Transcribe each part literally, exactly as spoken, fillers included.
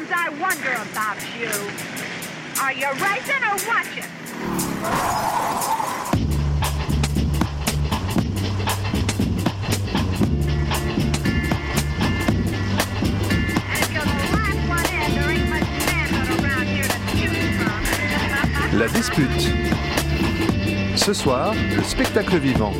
Sometimes I wonder about you. Are you racing or watching? La dispute. Ce soir, le spectacle vivant.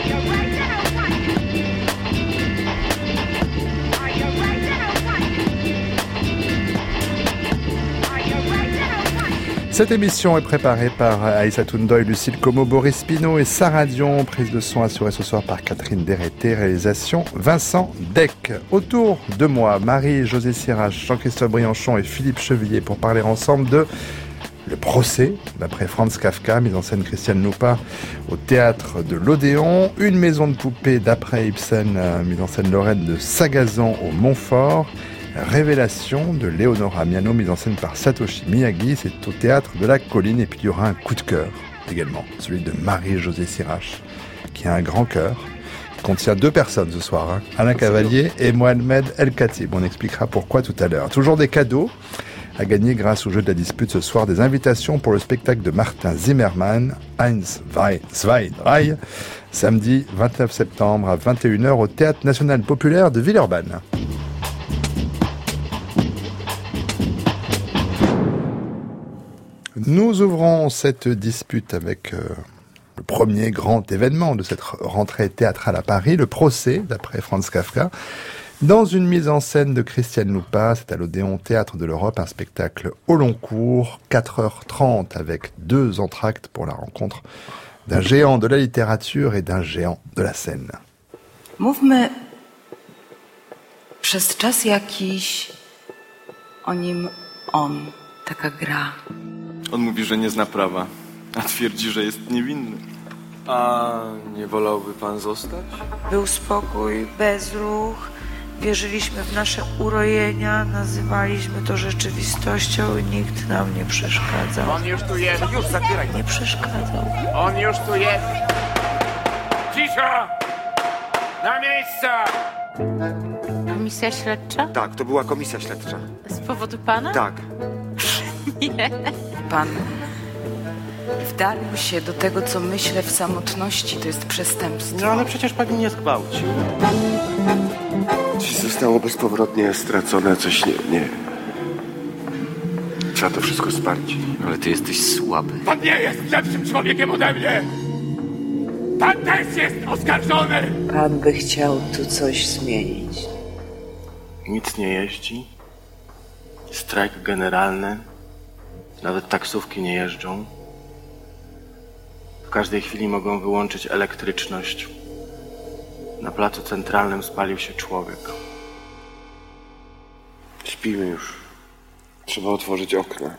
Cette émission est préparée par Aïssa Toundoy, Lucille Como, Boris Pinault et Sarah Dion. Prise de son assurée ce soir par Catherine Dérété. Réalisation Vincent Deck. Autour de moi, Marie-Josée Sirache, Jean-Christophe Brianchon et Philippe Chevillier pour parler ensemble de Le procès, d'après Franz Kafka, mise en scène Christiane Lupa au théâtre de l'Odéon. Une maison de poupée d'après Ibsen, mise en scène Lorraine de Sagazan au Montfort. Révélation de Leonora Miano, mise en scène par Satoshi Miyagi, c'est au théâtre de la Colline. Et puis il y aura un coup de cœur également, celui de Marie-Josée Sirache, qui a un grand cœur, qui contient deux personnes ce soir, hein, Alain Cavalier et Mohamed El Khatib. On expliquera pourquoi tout à l'heure. Toujours des cadeaux à gagner grâce au jeu de la dispute ce soir, des invitations pour le spectacle de Martin Zimmermann, Eins, Zwei, Drei, samedi vingt-neuf septembre à vingt et une heures au Théâtre National Populaire de Villeurbanne. Nous ouvrons cette dispute avec euh, le premier grand événement de cette rentrée théâtrale à Paris, le procès, d'après Franz Kafka. Dans une mise en scène de Christiane Lupa, c'est à l'Odéon Théâtre de l'Europe, un spectacle au long cours, quatre heures trente, avec deux entr'actes pour la rencontre d'un géant de la littérature et d'un géant de la scène. Mówmy przez czas jakiś o nim on, taka gra. On mówi, że nie zna prawa, a twierdzi, że jest niewinny. A nie wolałby pan zostać? Był spokój, bezruch. Wierzyliśmy w nasze urojenia, nazywaliśmy to rzeczywistością i nikt nam nie przeszkadzał. On już tu jest. Już zabieraj. Nie przeszkadzał. On już tu jest. Cisza! Na miejsca! Komisja śledcza? Tak, to była komisja śledcza. Z powodu pana? Tak. Nie. Pan wdalił się do tego, co myślę w samotności, to jest przestępstwo. No ale przecież pani nie zgwałcił. Coś zostało bezpowrotnie stracone, coś nie, nie. Trzeba to wszystko spalić. Ale ty jesteś słaby. Pan nie jest lepszym człowiekiem ode mnie! Pan też jest oskarżony! Pan by chciał tu coś zmienić. Nic nie jeździ. Strajk generalny. Nawet taksówki nie jeżdżą. W każdej chwili mogą wyłączyć elektryczność. Na placu centralnym spalił się człowiek. Śpimy już. Trzeba otworzyć okna.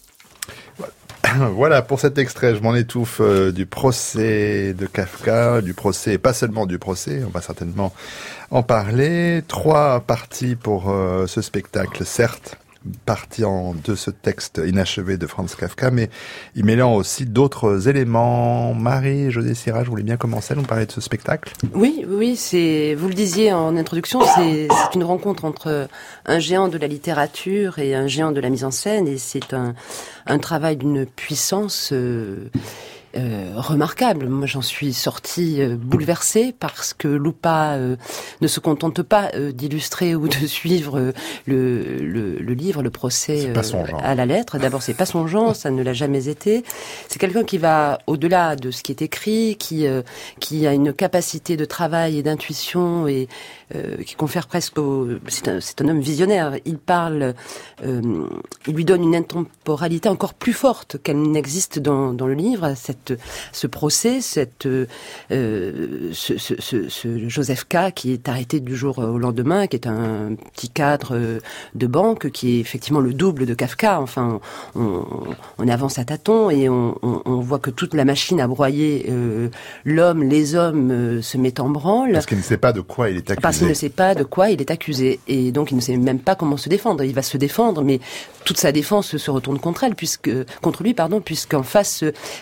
Voilà pour cet extrait, je m'en étouffe, euh, du procès de Kafka, du procès, pas seulement du procès, on va certainement en parler. Trois parties pour euh, ce spectacle, certes, partant de ce texte inachevé de Franz Kafka, mais y mêlant aussi d'autres éléments. Marie-Josée Sirache, vous voulez bien commencer à nous parler de ce spectacle ? Oui, oui, c'est, vous le disiez en introduction, c'est, c'est une rencontre entre un géant de la littérature et un géant de la mise en scène, et c'est un, un travail d'une puissance euh, Euh, remarquable. Moi, j'en suis sortie euh, bouleversée parce que Lupa euh, ne se contente pas euh, d'illustrer ou de suivre euh, le, le, le livre, le procès euh, à la lettre. D'abord, c'est pas son genre, ça ne l'a jamais été. C'est quelqu'un qui va au-delà de ce qui est écrit, qui euh, qui a une capacité de travail et d'intuition et euh, qui confère presque au... C'est un, c'est un homme visionnaire. Il parle, euh, il lui donne une intemporalité encore plus forte qu'elle n'existe dans, dans le livre. Cette, ce procès, cette, euh, ce, ce, ce, ce Joseph K. qui est arrêté du jour au lendemain, qui est un petit cadre de banque, qui est effectivement le double de Kafka. Enfin, on, on avance à tâtons et on, on, on voit que toute la machine à broyer euh, l'homme, les hommes euh, se met en branle. Parce qu'il ne sait pas de quoi il est accusé. Parce qu'il ne sait pas de quoi il est accusé. Et donc il ne sait même pas comment se défendre. Il va se défendre, mais toute sa défense se retourne contre elle, puisque contre lui, pardon, puisqu'en face, euh,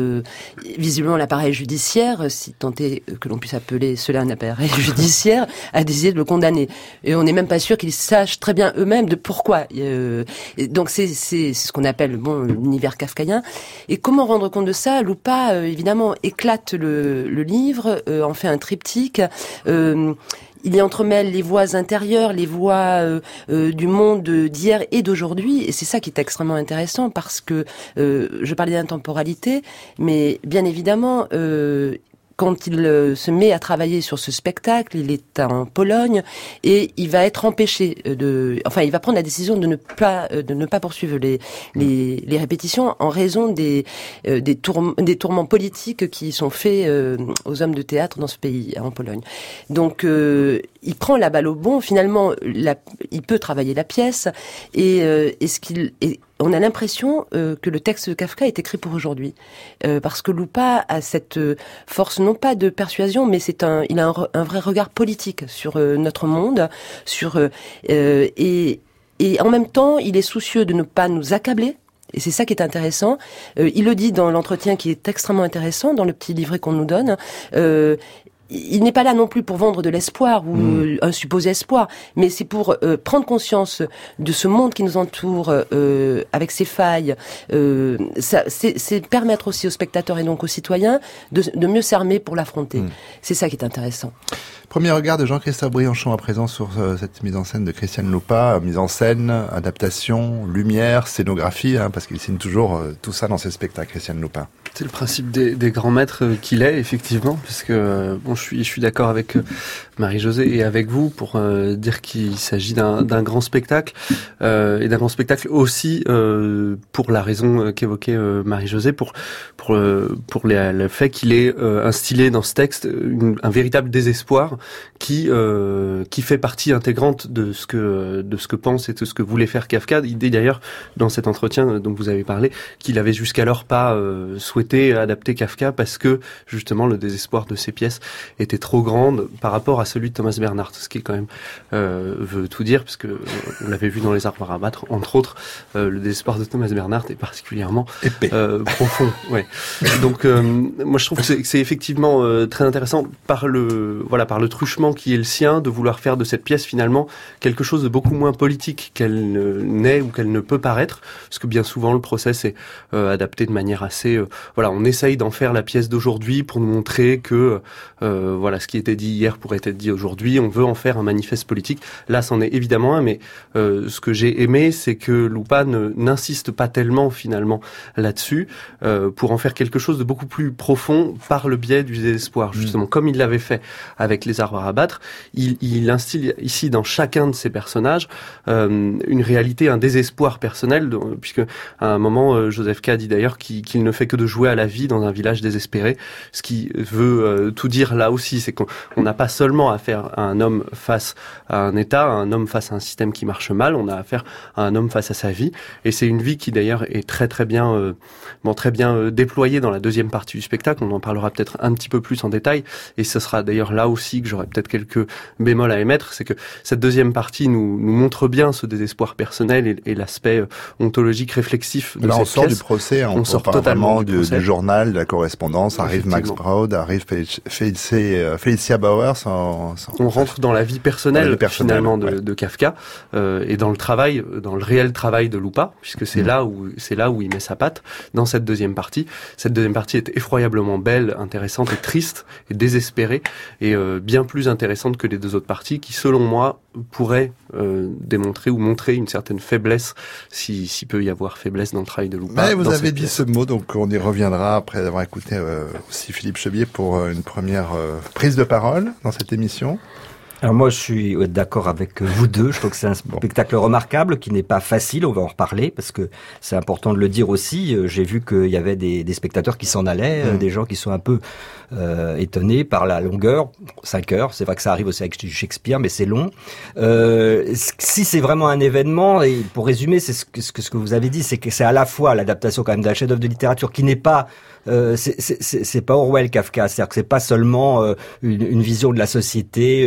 euh, visiblement l'appareil judiciaire, si tant est que l'on puisse appeler cela un appareil judiciaire, a décidé de le condamner. Et on n'est même pas sûr qu'ils sachent très bien eux-mêmes de pourquoi. Euh, donc c'est, c'est, c'est ce qu'on appelle bon l'univers kafkaïen. Et comment rendre compte de ça? Lupa, euh, évidemment, éclate le, le livre, euh, en fait un triptyque. Euh, Il y entremêle les voix intérieures, les voix euh, euh, du monde d'hier et d'aujourd'hui, et c'est ça qui est extrêmement intéressant parce que euh, je parlais d'intemporalité, mais bien évidemment, euh, quand il euh, se met à travailler sur ce spectacle, il est en Pologne et il va être empêché de, enfin, il va prendre la décision de ne pas euh, de ne pas poursuivre les les, les répétitions en raison des euh, des, tourm- des tourments politiques qui sont faits euh, aux hommes de théâtre dans ce pays, en Pologne. Donc euh, il prend la balle au bond. Finalement, la, il peut travailler la pièce et, euh, et ce qu'il et on a l'impression euh, que le texte de Kafka est écrit pour aujourd'hui, euh, parce que Lupa a cette euh, force non pas de persuasion, mais c'est un, il a un, un vrai regard politique sur euh, notre monde, sur euh, euh, et, et en même temps, il est soucieux de ne pas nous accabler. Et c'est ça qui est intéressant. Euh, il le dit dans l'entretien qui est extrêmement intéressant, dans le petit livret qu'on nous donne. Euh, Il n'est pas là non plus pour vendre de l'espoir ou mmh. un supposé espoir, mais c'est pour euh, prendre conscience de ce monde qui nous entoure euh, avec ses failles. Euh, ça, c'est, c'est permettre aussi aux spectateurs et donc aux citoyens de, de mieux s'armer pour l'affronter. Mmh. C'est ça qui est intéressant. Premier regard de Jean-Christophe Briançon à présent sur euh, cette mise en scène de Christiane Lupa, mise en scène, adaptation, lumière, scénographie, hein, parce qu'il signe toujours euh, tout ça dans ses spectacles, Christiane Lupa. C'est le principe des, des grands maîtres qu'il est, effectivement, puisque euh, bon, je suis, je suis d'accord avec euh, Marie-Josée et avec vous pour euh, dire qu'il s'agit d'un, d'un grand spectacle euh, et d'un grand spectacle aussi euh, pour la raison qu'évoquait euh, Marie-Josée, pour pour euh, pour les, le fait qu'il ait euh, instillé dans ce texte une, un véritable désespoir qui euh, qui fait partie intégrante de ce que de ce que pense et de ce que voulait faire Kafka. Il dit d'ailleurs dans cet entretien dont vous avez parlé qu'il avait jusqu'alors pas euh, souhaité adapter Kafka parce que justement le désespoir de ses pièces était trop grande par rapport à celui de Thomas Bernhard, ce qui quand même euh, veut tout dire, parce que on l'avait vu dans Les Arbres à abattre, entre autres, euh, le désespoir de Thomas Bernhard est particulièrement euh, profond. Ouais. Donc euh, moi je trouve que c'est, que c'est effectivement euh, très intéressant par le voilà par le truchement qui est le sien de vouloir faire de cette pièce finalement quelque chose de beaucoup moins politique qu'elle ne, n'est ou qu'elle ne peut paraître, parce que bien souvent le process est euh, adapté de manière assez euh, voilà, on essaye d'en faire la pièce d'aujourd'hui pour nous montrer que euh, voilà, ce qui était dit hier pourrait être dit aujourd'hui, on veut en faire un manifeste politique. Là, c'en est évidemment un, mais euh, ce que j'ai aimé, c'est que Lupa ne, n'insiste pas tellement finalement là-dessus euh, pour en faire quelque chose de beaucoup plus profond par le biais du désespoir, justement, mmh. comme il l'avait fait avec Les Arbres à abattre. Il, il instille ici dans chacun de ses personnages euh, une réalité, un désespoir personnel, de, puisque à un moment, euh, Joseph K. dit d'ailleurs qu'il, qu'il ne fait que de jouer à la vie dans un village désespéré, ce qui veut euh, tout dire là aussi, c'est qu'on n'a pas seulement affaire à un homme face à un État, à un homme face à un système qui marche mal, on a affaire à un homme face à sa vie, et c'est une vie qui d'ailleurs est très très bien, euh, bon, très bien euh, déployée dans la deuxième partie du spectacle, on en parlera peut-être un petit peu plus en détail, et ce sera d'ailleurs là aussi que j'aurai peut-être quelques bémols à émettre, c'est que cette deuxième partie nous, nous montre bien ce désespoir personnel et, et l'aspect euh, ontologique réflexif de là, cette on sort pièce. du procès, on, on sort on totalement du, du, procès. du journal, de la correspondance, arrive Max Brod, arrive Felicia, Felicia Bauer. Sans, sans... On rentre dans la vie personnelle, la vie personnelle finalement de, ouais. de Kafka euh, et dans le travail, dans le réel travail de Lupa, puisque c'est mmh. là où c'est là où il met sa patte dans cette deuxième partie. Cette deuxième partie est effroyablement belle, intéressante et triste et désespérée et euh, bien plus intéressante que les deux autres parties qui, selon moi, pourraient euh, démontrer ou montrer une certaine faiblesse, si s'il peut y avoir faiblesse dans le travail de Lupa. Mais vous avez dit pièce. ce mot, donc on y reviendra après avoir écouté euh, aussi Philippe Chebier pour euh, une première euh, prise de parole dans cette émission. Alors moi, je suis d'accord avec vous deux. Je trouve que c'est un spectacle remarquable qui n'est pas facile. On va en reparler parce que c'est important de le dire aussi. J'ai vu qu'il y avait des, des spectateurs qui s'en allaient, mmh. des gens qui sont un peu euh, étonnés par la longueur. Cinq heures, c'est vrai que ça arrive aussi avec Shakespeare, mais c'est long. Euh, si c'est vraiment un événement, et pour résumer, c'est ce que, ce que, ce que vous avez dit, c'est que c'est à la fois l'adaptation quand même d'un chef-d'œuvre de littérature qui n'est pas Euh, c'est, c'est, c'est pas Orwell, Kafka, c'est-à-dire que c'est pas seulement euh, une, une vision de la société euh,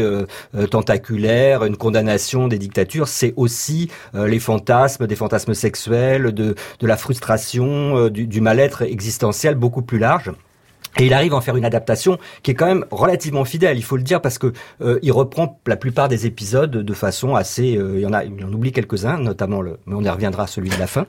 euh, tentaculaire, une condamnation des dictatures. C'est aussi euh, les fantasmes, des fantasmes sexuels, de, de la frustration, euh, du, du mal-être existentiel beaucoup plus large. Et il arrive à en faire une adaptation qui est quand même relativement fidèle, il faut le dire, parce que euh, il reprend la plupart des épisodes de façon assez... Euh, il y en a, il en oublie quelques-uns, notamment le... Mais on y reviendra, celui de la fin.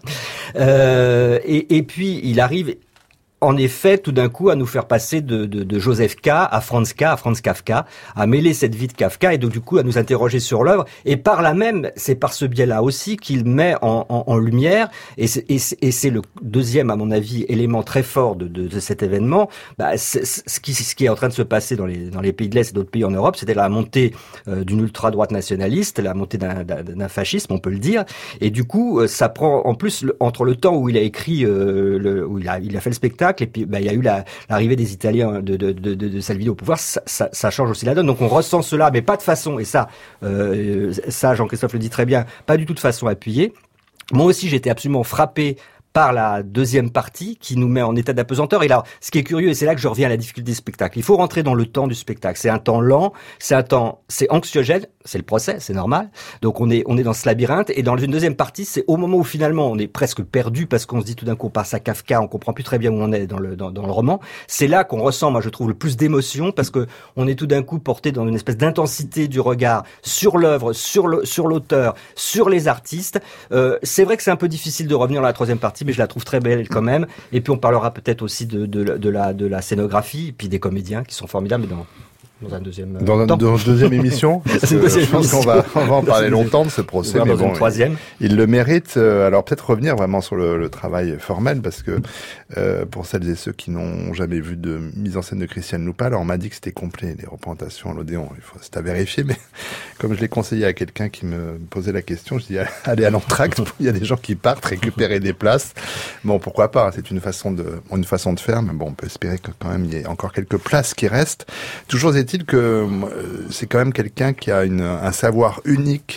Euh, et, et puis, il arrive... en effet, tout d'un coup, à nous faire passer de, de, de Joseph K. à Franz K. à Franz Kafka, à mêler cette vie de Kafka et donc du coup à nous interroger sur l'œuvre. Et par là même, c'est par ce biais-là aussi qu'il met en, en, en lumière, et c'est, et, c'est, et c'est le deuxième, à mon avis, élément très fort de, de, de cet événement, bah, c'est, c'est, ce, qui, ce qui est en train de se passer dans les, dans les pays de l'Est et d'autres pays en Europe, c'était la montée euh, d'une ultra-droite nationaliste, la montée d'un, d'un, d'un fascisme, on peut le dire. Et du coup, ça prend, en plus, le, entre le temps où il a écrit, euh, le, où il a, il a fait le spectacle, et puis bah, il y a eu la, l'arrivée des Italiens de, de, de, de, de Salvini au pouvoir, ça, ça, ça change aussi la donne. Donc on ressent cela, mais pas de façon, et ça, euh, ça Jean-Christophe le dit très bien, pas du tout de façon appuyée. Moi aussi j'étais absolument frappé par la deuxième partie qui nous met en état d'apesanteur. Et là, ce qui est curieux, et c'est là que je reviens à la difficulté du spectacle, il faut rentrer dans le temps du spectacle. C'est un temps lent, c'est un temps, c'est anxiogène, c'est le procès, c'est normal. Donc on est on est dans ce labyrinthe. Et dans une deuxième partie, c'est au moment où finalement on est presque perdu parce qu'on se dit tout d'un coup on passe à Kafka, on comprend plus très bien où on est dans le dans, dans le roman. C'est là qu'on ressent, moi je trouve, le plus d'émotion parce que on est tout d'un coup porté dans une espèce d'intensité du regard sur l'œuvre, sur le sur l'auteur, sur les artistes. Euh, c'est vrai que c'est un peu difficile de revenir dans la troisième partie, mais je la trouve très belle quand même. Et puis on parlera peut-être aussi de, de, de, la, de la scénographie, et puis des comédiens qui sont formidables dans, dans un deuxième dans, un, dans une deuxième émission. Parce que deuxième je pense émission. qu'on va, on va en parler longtemps de ce procès. Mais dans bon, une troisième. Il, il le mérite. Alors peut-être revenir vraiment sur le, le travail formel, parce que euh, pour celles et ceux qui n'ont jamais vu de mise en scène de Christiane Lupa, alors on m'a dit que c'était complet, les représentations à l'Odéon. Il faut, c'est à vérifier, mais comme je l'ai conseillé à quelqu'un qui me posait la question, je dis allez à l'entracte. Il y a des gens qui partent récupérer des places. Bon, pourquoi pas? C'est une façon de, une façon de faire, mais bon, on peut espérer que quand même il y ait encore quelques places qui restent. Toujours est-il que euh, c'est quand même quelqu'un qui a une, un savoir unique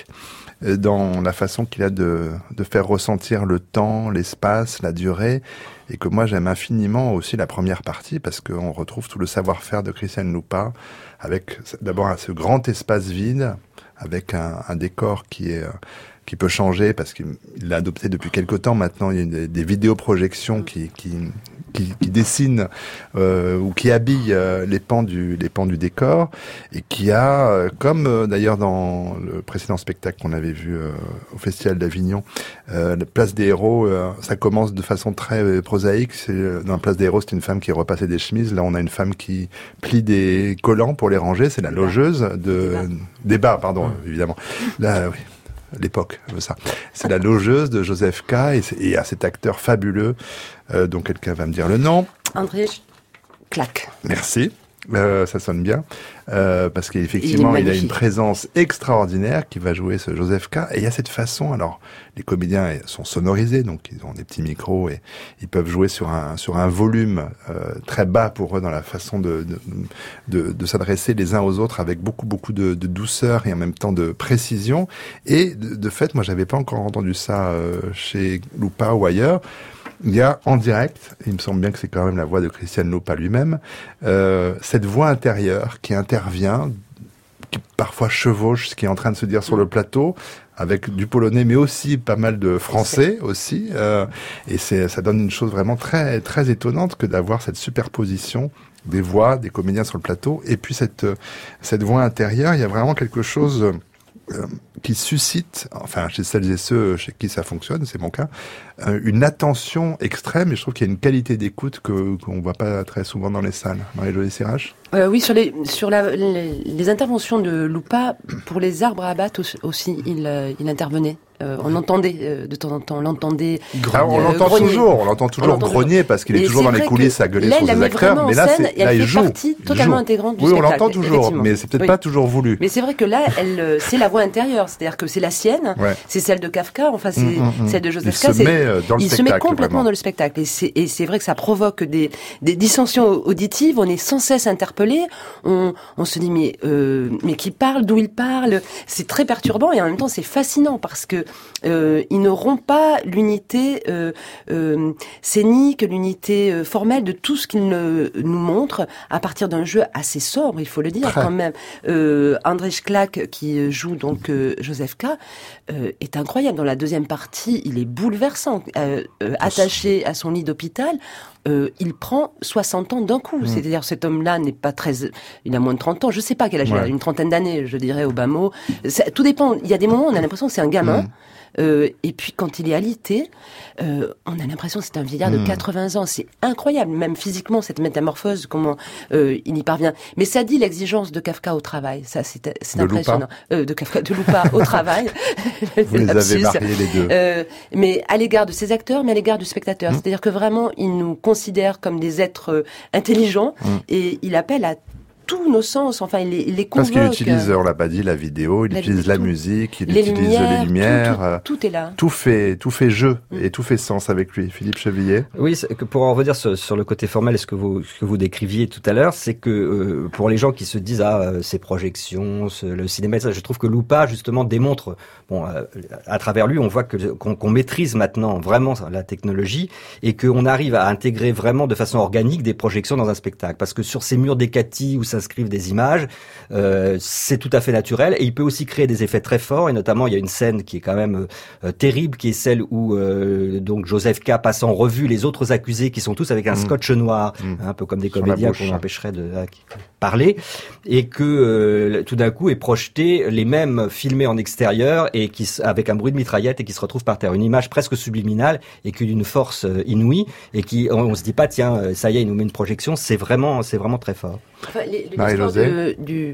dans la façon qu'il a de, de faire ressentir le temps, l'espace, la durée, et que moi j'aime infiniment aussi la première partie parce qu'on retrouve tout le savoir-faire de Christiane Lupa avec d'abord ce grand espace vide, avec un, un décor qui est qui peut changer parce qu'il l'a adopté depuis quelque temps maintenant. Il y a des, des vidéoprojections qui qui qui, qui dessinent euh, ou qui habillent euh, les pans du les pans du décor, et qui a euh, comme euh, d'ailleurs dans le précédent spectacle qu'on avait vu euh, au Festival d'Avignon, euh, la place des héros, euh, ça commence de façon très euh, prosaïque. C'est, euh, dans la place des héros, c'est une femme qui repassait des chemises. Là, on a une femme qui plie des collants pour les ranger. C'est la logeuse de débat, pardon, évidemment. Là, oui. L'époque, ça. C'est la logeuse de Joseph K. et, et à cet acteur fabuleux, euh, dont quelqu'un va me dire le nom. André Clac. Merci. Euh, ça sonne bien, euh, parce qu'effectivement, il, il a une présence extraordinaire qui va jouer ce Joseph K. Et il y a cette façon, alors, les comédiens sont sonorisés, donc ils ont des petits micros et ils peuvent jouer sur un sur un volume euh, très bas pour eux dans la façon de de, de de s'adresser les uns aux autres avec beaucoup beaucoup de, de douceur et en même temps de précision. Et de, de fait, moi, j'avais pas encore entendu ça euh, chez Lupa ou ailleurs. Il y a en direct, il me semble bien que c'est quand même la voix de Christiane Lupa lui-même, euh, cette voix intérieure qui intervient, qui parfois chevauche ce qui est en train de se dire sur le plateau, avec du polonais, mais aussi pas mal de français aussi. Euh, et c'est, ça donne une chose vraiment très, très étonnante que d'avoir cette superposition des voix, des comédiens sur le plateau, et puis cette, cette voix intérieure. Il y a vraiment quelque chose Euh, qui suscite, enfin chez celles et ceux chez qui ça fonctionne, c'est mon cas, euh, une attention extrême, et je trouve qu'il y a une qualité d'écoute que qu'on voit pas très souvent dans les salles. Marie-Josée Sirach. Euh, oui, sur les sur la, les, les interventions de Lupa, pour les arbres à abattre aussi, il euh, il intervenait. Euh, on entendait euh, de temps en temps, on l'entendait. Ah, on l'entend grogner. toujours, on l'entend toujours on grogner parce qu'il est toujours dans les coulisses à gueuler sur les acteurs. Mais là, c'est, là, il joue. Partie totalement intégrante du oui, spectacle. Oui, on l'entend toujours, mais c'est peut-être oui. pas toujours voulu. Mais c'est vrai que là, elle, c'est la voix intérieure, c'est-à-dire que c'est la sienne, ouais. C'est celle de Kafka, enfin c'est mmh, mmh, celle de Joseph K. Il se met dans le il spectacle. se met complètement vraiment. dans le spectacle, et c'est, et c'est vrai que ça provoque des, des dissensions auditives. On est sans cesse interpellé. On, on se dit mais, euh, mais qui parle, d'où il parle. C'est très perturbant et en même temps c'est fascinant parce que euh, il ne rompt pas l'unité euh, euh, scénique, l'unité euh, formelle de tout ce qu'il ne, nous montre à partir d'un jeu assez sobre, il faut le dire. Très. Quand même. Euh, André Schlack, qui joue donc euh, Joseph K, euh, est incroyable. Dans la deuxième partie, il est bouleversant. Euh, euh, attaché à son lit d'hôpital, euh, il prend soixante ans d'un coup. Mmh. C'est-à-dire, cet homme-là n'est pas très... Il a moins de trente ans. Je sais pas quel âge ouais. il a, une trentaine d'années, je dirais, au bas mot. Ça, tout dépend. Il y a des moments où on a l'impression que c'est un gamin. Mmh. Euh, et puis quand il est alité, euh, on a l'impression que c'est un vieillard mmh. de quatre-vingts ans. C'est incroyable, même physiquement, cette métamorphose, comment euh, il y parvient. Mais ça dit l'exigence de Kafka au travail. Ça, c'est, c'est impressionnant. Euh, de Kafka, de Lupa au travail. Vous les avez mariés les deux. Euh, mais à l'égard de ses acteurs, mais à l'égard du spectateur. Mmh. C'est-à-dire que vraiment, il nous considère comme des êtres euh, intelligents mmh. et il appelle à tous nos sens, enfin, il les, il les convoque. Parce qu'il utilise, on l'a pas dit, la vidéo, il la utilise vidéo, la musique, il les utilise lumières, les lumières. Tout, tout, tout est là. Tout fait, tout fait jeu mm. et tout fait sens avec lui. Philippe Chevillier. Oui, que pour en revenir sur, sur le côté formel et ce que vous, ce que vous décriviez tout à l'heure, c'est que euh, pour les gens qui se disent ah ces projections, ce, le cinéma, ça, je trouve que Lupa justement démontre, bon, euh, à travers lui, on voit que qu'on, qu'on maîtrise maintenant vraiment la technologie et qu'on arrive à intégrer vraiment de façon organique des projections dans un spectacle. Parce que sur ces murs d'Hécatie où ça s'inscrivent des images, euh, c'est tout à fait naturel et il peut aussi créer des effets très forts et notamment il y a une scène qui est quand même euh, terrible qui est celle où euh, donc Joseph K passe en revue les autres accusés qui sont tous avec un mmh. scotch noir, mmh. hein, un peu comme des Sur comédiens qu'on empêcherait de euh, parler et que euh, tout d'un coup est projeté les mêmes filmés en extérieur et qui avec un bruit de mitraillette et qui se retrouvent par terre, une image presque subliminale et qui d'une force euh, inouïe et qui on, on se dit pas tiens ça y est il nous met une projection, c'est vraiment c'est vraiment très fort. Enfin, les, l'histoire de, du,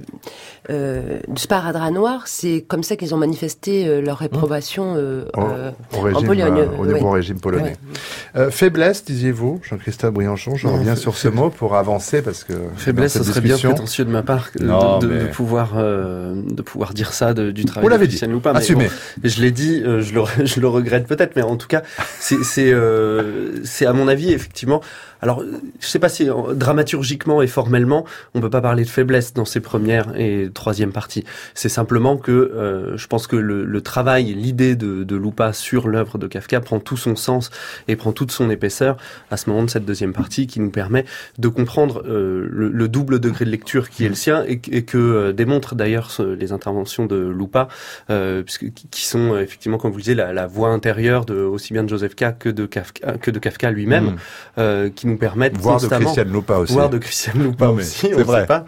euh, du sparadrap noir, c'est comme ça qu'ils ont manifesté euh, leur réprobation euh, au, euh, au régime, en Pologne. Euh, au nouveau ouais. régime polonais. Ouais. Euh, faiblesse, disiez-vous, Jean-Christophe Briançon, je non, reviens sur ce mot pour avancer parce que faiblesse, ce serait bien prétentieux de ma part non, de, de, mais... de pouvoir euh, de pouvoir dire ça de, du travail. Vous l'avez de dit, Lupa, assumé. Bon, je l'ai dit, euh, je le je le regrette peut-être, mais en tout cas, c'est c'est euh, c'est à mon avis effectivement. Alors, je sais pas si dramaturgiquement et formellement, on peut pas parler de faiblesse dans ces premières et troisième parties. C'est simplement que euh, je pense que le, le travail, l'idée de, de Lupa sur l'œuvre de Kafka prend tout son sens et prend toute son épaisseur à ce moment de cette deuxième partie qui nous permet de comprendre euh, le, le double degré de lecture qui est le sien et, et que euh, démontrent d'ailleurs ce, les interventions de Lupa, euh, puisque, qui sont effectivement, comme vous le disiez, la, la voix intérieure de aussi bien de Joseph K que de Kafka, que de Kafka lui-même, mmh. euh, qui nous permettent voir constamment... de Christian Lupa aussi. Voir de Christian Lupa non, aussi, on ne sait pas.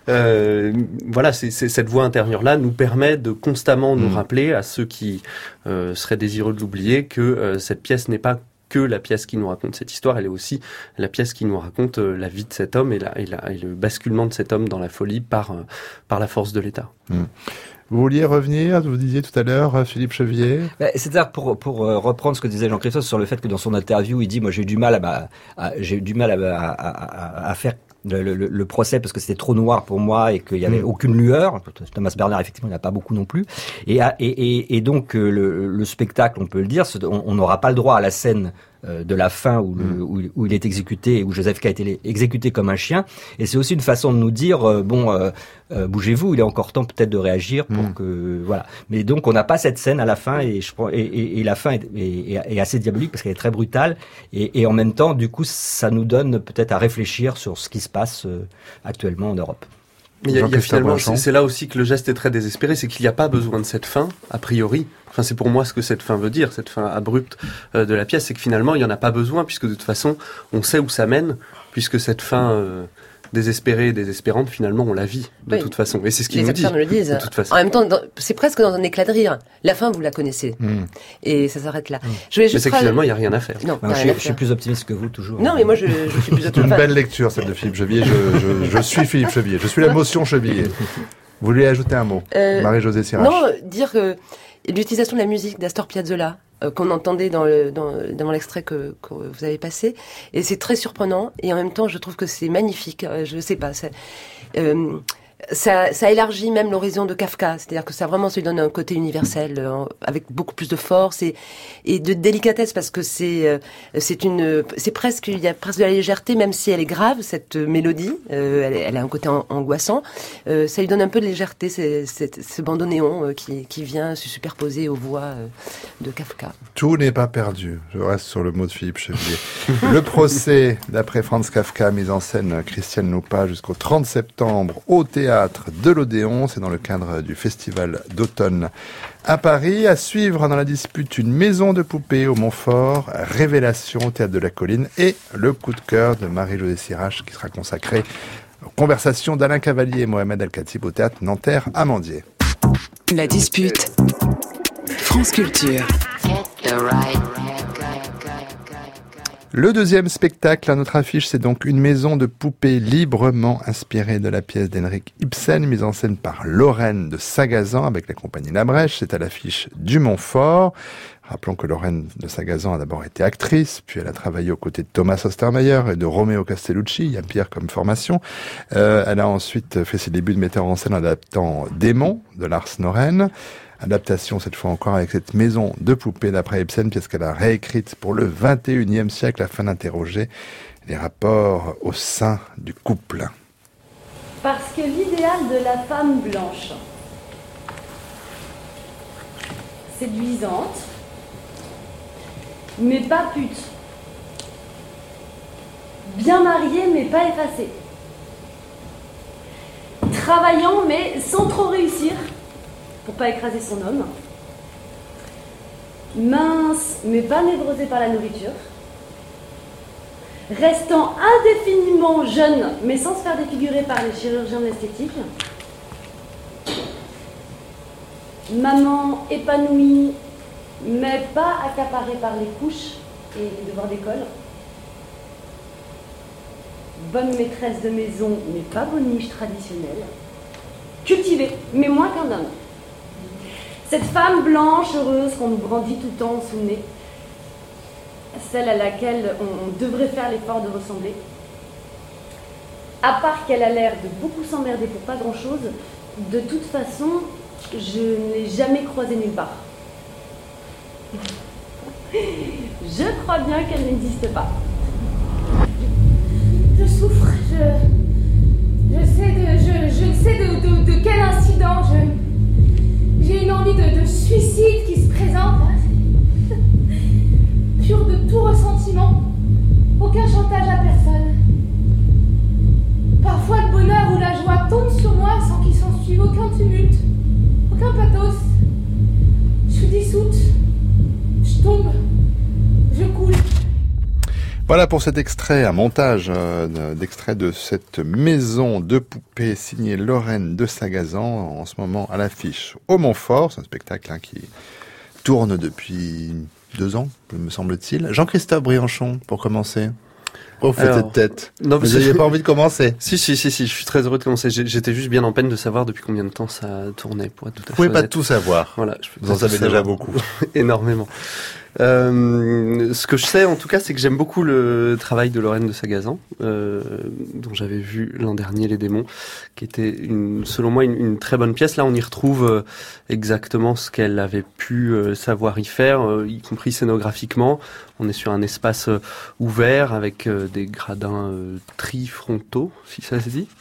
Euh, voilà, c'est, c'est, cette voix intérieure-là nous permet de constamment nous mmh. rappeler à ceux qui euh, seraient désireux de l'oublier que euh, cette pièce n'est pas que la pièce qui nous raconte cette histoire, elle est aussi la pièce qui nous raconte euh, la vie de cet homme et, la, et, la, et le basculement de cet homme dans la folie par, euh, par la force de l'État. Mmh. Vous vouliez revenir, vous disiez tout à l'heure, Philippe Chevillier. Bah, c'est-à-dire pour pour euh, reprendre ce que disait Jean-Christophe sur le fait que dans son interview, il dit moi j'ai eu du mal à, à, à j'ai eu du mal à, à, à, à faire le, le, le procès parce que c'était trop noir pour moi et qu'il y avait mmh. aucune lueur. Thomas Bernard effectivement il n'a pas beaucoup non plus. Et et et, et donc le, le spectacle, on peut le dire, on n'aura pas le droit à la scène de la fin où, mmh. le, où, où il est exécuté, où Joseph K a été exécuté comme un chien. Et c'est aussi une façon de nous dire, euh, bon, euh, euh, bougez-vous, il est encore temps peut-être de réagir pour mmh. que, voilà. Mais donc on n'a pas cette scène à la fin et je et, et, et la fin est, est, est assez diabolique parce qu'elle est très brutale et, et en même temps, du coup, ça nous donne peut-être à réfléchir sur ce qui se passe euh, actuellement en Europe. Mais il y a, il y a finalement, c'est, c'est là aussi que le geste est très désespéré, c'est qu'il n'y a pas besoin de cette fin, a priori. Enfin, c'est pour moi ce que cette fin veut dire, cette fin abrupte euh, de la pièce, c'est que finalement, il n'y en a pas besoin, puisque de toute façon, on sait où ça mène, puisque cette fin euh, désespérée et désespérante, finalement, on la vit, de oui. toute façon. Et c'est ce qu'il Les nous dit. Les acteurs me le disent. De toute façon. En même temps, dans, c'est presque dans un éclat de rire. La fin, vous la connaissez. Mm. Et ça s'arrête là. Mm. Je vais juste mais c'est que finalement, il n'y a rien à faire. Non, non je, suis, je suis plus optimiste que vous, toujours. Non, mais moi, je, je suis plus optimiste. C'est une belle lecture, celle de Philippe Chevillier. Je, je, je suis Philippe Chevillier. Je suis la motion Chevillier. Vous voulez ajouter un mot, euh, Marie-Josée Sirache? Non, dire que l'utilisation de la musique d'Astor Piazzolla, euh, qu'on entendait dans, le, dans, dans l'extrait que, que vous avez passé, et c'est très surprenant, et en même temps, je trouve que c'est magnifique. Je sais pas, c'est, euh, Ça, ça élargit même l'horizon de Kafka, c'est-à-dire que ça vraiment se donne un côté universel euh, avec beaucoup plus de force et, et de délicatesse parce que c'est, euh, c'est une, c'est presque, il y a presque de la légèreté même si elle est grave cette mélodie, euh, elle, elle a un côté an- angoissant, euh, ça lui donne un peu de légèreté, c'est, c'est, ce bandoneon euh, qui, qui vient se superposer aux voix euh, de Kafka. Tout n'est pas perdu. Je reste sur le mot de Philippe Chevalier. Le procès d'après Franz Kafka, mise en scène Christiane Loupa jusqu'au trente septembre au théâtre de l'Odéon, c'est dans le cadre du festival d'automne à Paris. À suivre dans la dispute une maison de poupées au Montfort, Révélation au Théâtre de la Colline et le coup de cœur de Marie-Josée Sirache qui sera consacré aux conversations d'Alain Cavalier et Mohamed El-Khatib au Théâtre Nanterre-Amandier. La dispute. France Culture. Le deuxième spectacle à notre affiche, c'est donc une maison de poupées librement inspirée de la pièce d'Henrik Ibsen, mise en scène par Lorraine de Sagazan avec la compagnie La Brèche. C'est à l'affiche du Montfort. Rappelons que Lorraine de Sagazan a d'abord été actrice, puis elle a travaillé aux côtés de Thomas Ostermeyer et de Romeo Castellucci, il y a pire comme formation. Euh, elle a ensuite fait ses débuts de metteur en scène en adaptant Démon de Lars Norén. Adaptation cette fois encore avec cette maison de poupées d'après Ibsen, pièce qu'elle a réécrite pour le vingt et unième siècle afin d'interroger les rapports au sein du couple. Parce que l'idéal de la femme blanche, séduisante, mais pas pute, bien mariée mais pas effacée, travaillant mais sans trop réussir, pour pas écraser son homme, mince mais pas névrosée par la nourriture, restant indéfiniment jeune mais sans se faire défigurer par les chirurgiens d'esthétique, maman épanouie mais pas accaparée par les couches et les devoirs d'école, bonne maîtresse de maison mais pas boniche traditionnelle, cultivée mais moins qu'un homme. Cette femme blanche, heureuse, qu'on nous brandit tout le temps sous le nez, celle à laquelle on devrait faire l'effort de ressembler, à part qu'elle a l'air de beaucoup s'emmerder pour pas grand-chose, de toute façon, je ne l'ai jamais croisée nulle part. Je crois bien qu'elle n'existe pas. Je souffre, je... Je sais de... Je, je sais de, de, de quel incident je... J'ai une envie de, de suicide qui se présente, là. Pure de tout ressentiment. Aucun chantage à personne. Parfois le bonheur ou la joie tombent sur moi sans qu'il s'en suive aucun tumulte, aucun pathos. Je suis dissoute. Je tombe. Je coule. Voilà pour cet extrait, un montage euh, d'extrait de cette maison de poupées signée Lorraine de Sagazan, en ce moment à l'affiche au Montfort. C'est un spectacle hein, qui tourne depuis deux ans, me semble-t-il. Jean-Christophe Brianchon, pour commencer. Oh, vous faites Alors, cette tête. Non, vous n'aviez pas envie de commencer? Si, si, si, si, je suis très heureux de commencer. J'étais juste bien en peine de savoir depuis combien de temps ça tournait, pour être tout à fait Vous pouvez honnête. pas tout savoir. Voilà, je peux vous en savez déjà beaucoup. Énormément. Euh, ce que je sais, en tout cas, c'est que j'aime beaucoup le travail de Lorraine de Sagazan, euh, dont j'avais vu l'an dernier Les Démons, qui était, une, selon moi, une, une très bonne pièce. Là, on y retrouve euh, exactement ce qu'elle avait pu euh, savoir y faire, euh, y compris scénographiquement. On est sur un espace euh, ouvert avec euh, des gradins euh, trifrontaux, si ça se dit.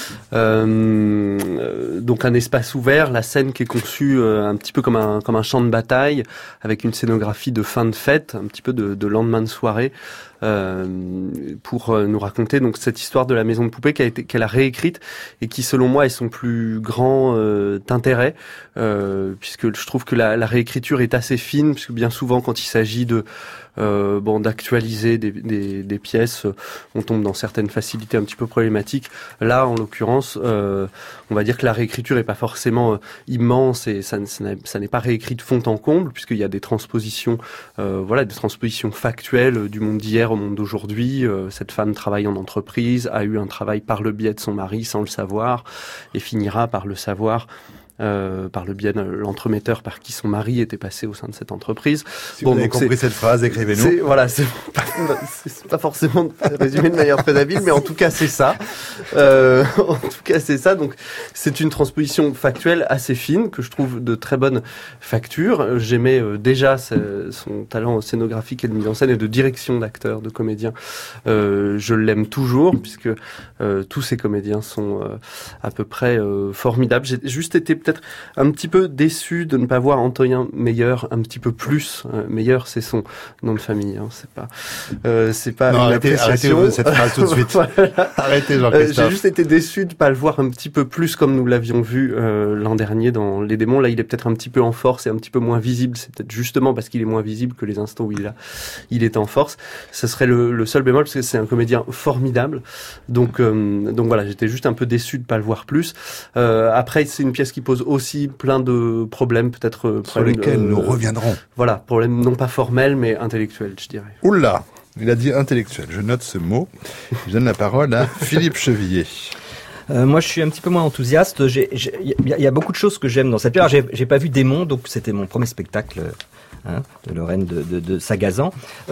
Euh, euh, donc un espace ouvert, la scène qui est conçue euh, un petit peu comme un comme un champ de bataille, avec une scénographie de fin de fête, un petit peu de, de lendemain de soirée, euh, pour nous raconter donc cette histoire de la maison de poupées qu'elle a, été, qu'elle a réécrite et qui, selon moi, est son plus grand euh, intérêt, euh, puisque je trouve que la, la réécriture est assez fine, puisque bien souvent, quand il s'agit de Euh, bon, d'actualiser des, des, des pièces, on tombe dans certaines facilités un petit peu problématiques. Là, en l'occurrence, euh, on va dire que la réécriture est pas forcément euh, immense et ça, ça, ça n'est pas réécrit de fond en comble, puisqu'il y a des transpositions, euh, voilà, des transpositions factuelles du monde d'hier au monde d'aujourd'hui. Euh, cette femme travaille en entreprise, a eu un travail par le biais de son mari sans le savoir et finira par le savoir euh, par le biais de l'entremetteur par qui son mari était passé au sein de cette entreprise. Si bon, vous avez compris cette phrase, écrivez-nous. C'est, voilà, c'est pas, c'est pas forcément résumé de manière très habile, mais en tout cas c'est ça. Euh, en tout cas c'est ça. Donc c'est une transposition factuelle assez fine que je trouve de très bonne facture. J'aimais euh, déjà ce, son talent scénographique et de mise en scène et de direction d'acteur, de comédien. Euh, je l'aime toujours puisque euh, tous ces comédiens sont euh, à peu près euh, formidables. J'ai juste été peut-être un petit peu déçu de ne pas voir Antonin Meyer un petit peu plus. Euh, Meyer, c'est son nom de famille, hein, c'est pas, euh, c'est pas non, une arrêtez, appréciation. Arrêtez cette phrase tout de suite. Voilà. Arrêtez, Jean-Christophe. Euh, j'ai juste été déçu de pas le voir un petit peu plus comme nous l'avions vu euh, l'an dernier dans Les Démons. Là, il est peut-être un petit peu en force et un petit peu moins visible. C'est peut-être justement parce qu'il est moins visible que les instants où il est là, il est en force. Ce serait le, le seul bémol parce que c'est un comédien formidable. Donc, euh, donc voilà, j'étais juste un peu déçu de pas le voir plus. Euh, après, c'est une pièce qui pose aussi plein de problèmes, peut-être euh, sur lesquels euh, nous reviendrons. Voilà, problèmes non pas formels mais intellectuels, je dirais. Oula, il a dit intellectuel. Je note ce mot. Je donne la parole à Philippe Chevillet. Euh, moi, je suis un petit peu moins enthousiaste. Il y, y a beaucoup de choses que j'aime dans cette pièce. J'ai, j'ai pas vu Démon, donc c'était mon premier spectacle. Hein, de Lorraine de, de, de Sagazan.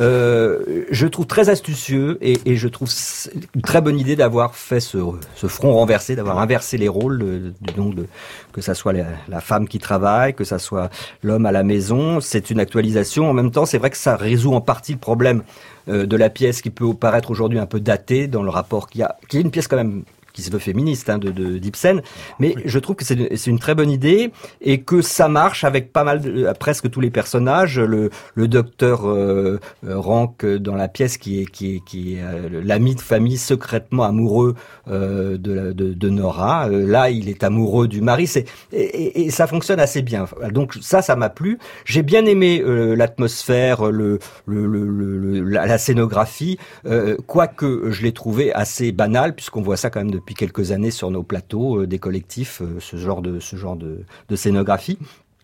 Euh, je trouve très astucieux et, et je trouve une très bonne idée d'avoir fait ce, ce front renversé, d'avoir inversé les rôles, de, donc de, que ça soit la, la femme qui travaille, que ça soit l'homme à la maison. C'est une actualisation. En même temps, c'est vrai que ça résout en partie le problème euh, de la pièce qui peut paraître aujourd'hui un peu datée dans le rapport qu'il y a, qui est une pièce quand même qui se veut féministe, hein, de, de d'Ibsen, mais oui. Je trouve que c'est une, c'est une très bonne idée et que ça marche avec pas mal de, presque tous les personnages. Le, le docteur euh, Rank dans la pièce qui est qui est qui est euh, l'ami de famille secrètement amoureux euh, de, de de Nora. Euh, là, il est amoureux du mari. C'est et, et, et ça fonctionne assez bien. Donc ça, ça m'a plu. J'ai bien aimé euh, l'atmosphère, le, le, le, le la, la scénographie, euh, quoique je l'ai trouvé assez banal puisqu'on voit ça quand même de depuis quelques années sur nos plateaux, euh, des collectifs, euh, ce genre de ce genre de, de scénographie.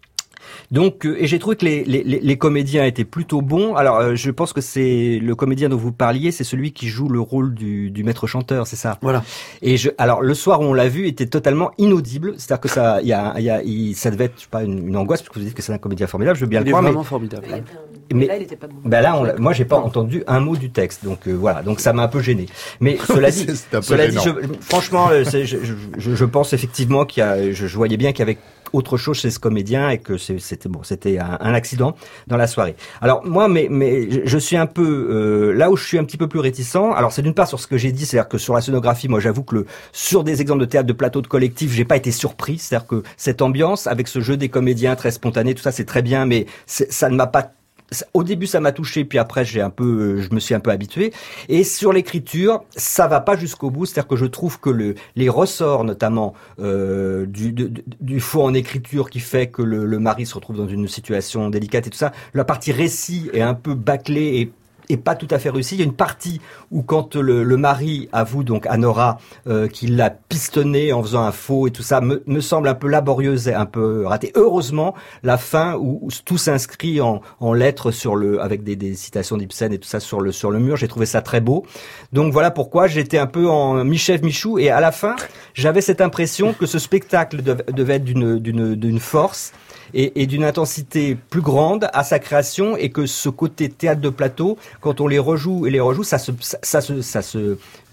Donc, euh, et j'ai trouvé que les, les, les comédiens étaient plutôt bons. Alors, euh, je pense que c'est le comédien dont vous parliez, c'est celui qui joue le rôle du, du maître chanteur, c'est ça. Voilà. Et je, alors le soir où on l'a vu, était totalement inaudible. C'est-à-dire que ça, il y a, il y a, il, ça devait être, je sais pas, une, une angoisse parce que vous dites que c'est un comédien formidable. Je veux bien il le croire, mais il est vraiment mais, formidable. Mais là, il était pas bon. Ben là, on moi, j'ai pas entendu un mot du texte, donc euh, voilà, donc ça m'a un peu gêné. Mais cela dit, cela dit, je, franchement, euh, je, je, je, je pense effectivement qu'il y a, je, je voyais bien qu'il y avait autre chose chez ce comédien et que c'était bon, c'était un, un accident dans la soirée. Alors moi, mais mais je suis un peu euh, là où je suis un petit peu plus réticent. Alors c'est d'une part sur ce que j'ai dit, c'est-à-dire que sur la scénographie, moi j'avoue que le, sur des exemples de théâtre de plateau de collectif, j'ai pas été surpris. C'est-à-dire que cette ambiance avec ce jeu des comédiens très spontané, tout ça c'est très bien, mais ça ne m'a pas au début, ça m'a touché, puis après, j'ai un peu, je me suis un peu habitué. Et sur l'écriture, ça va pas jusqu'au bout. C'est-à-dire que je trouve que le, les ressorts, notamment euh, du, du, du faux en écriture, qui fait que le, le mari se retrouve dans une situation délicate et tout ça, la partie récit est un peu bâclée et et pas tout à fait réussi. Il y a une partie où quand le, le mari avoue donc à Nora euh, qu'il l'a pistonné en faisant un faux et tout ça, me, me semble un peu laborieuse et un peu ratée. Heureusement, la fin où, où tout s'inscrit en, en lettres sur le, avec des, des citations d'Ibsen et tout ça sur le sur le mur, j'ai trouvé ça très beau. Donc voilà pourquoi j'étais un peu en mi-chèvre mi-chou et à la fin, j'avais cette impression que ce spectacle devait, devait être d'une d'une d'une force et, et d'une intensité plus grande à sa création et que ce côté théâtre de plateau, quand on les rejoue et les rejoue, ça se, ça, ça se, ça se,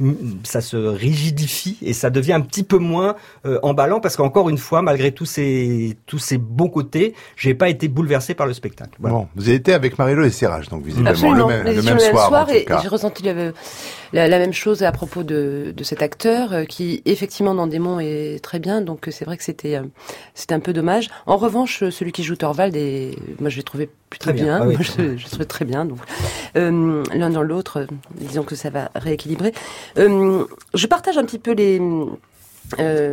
ça se rigidifie et ça devient un petit peu moins euh, emballant parce qu'encore une fois, malgré tous ces, tous ces bons côtés, j'ai pas été bouleversé par le spectacle. Voilà. Bon, vous avez été avec Marie-Lo et Serrage, donc visiblement Absolument. le même, le le même même soir, soir en et tout cas. j'ai ressenti le, la, la même chose à propos de, de cet acteur euh, qui, effectivement, dans Démon est très bien. Donc c'est vrai que c'était, euh, c'était un peu dommage. En revanche, celui qui joue Thorvald, et moi je l'ai trouvé plutôt très bien. bien. Ah oui, moi, je, je le trouvais très bien. Donc euh, l'un dans l'autre, disons que ça va rééquilibrer. Euh, je partage un petit peu les. Euh,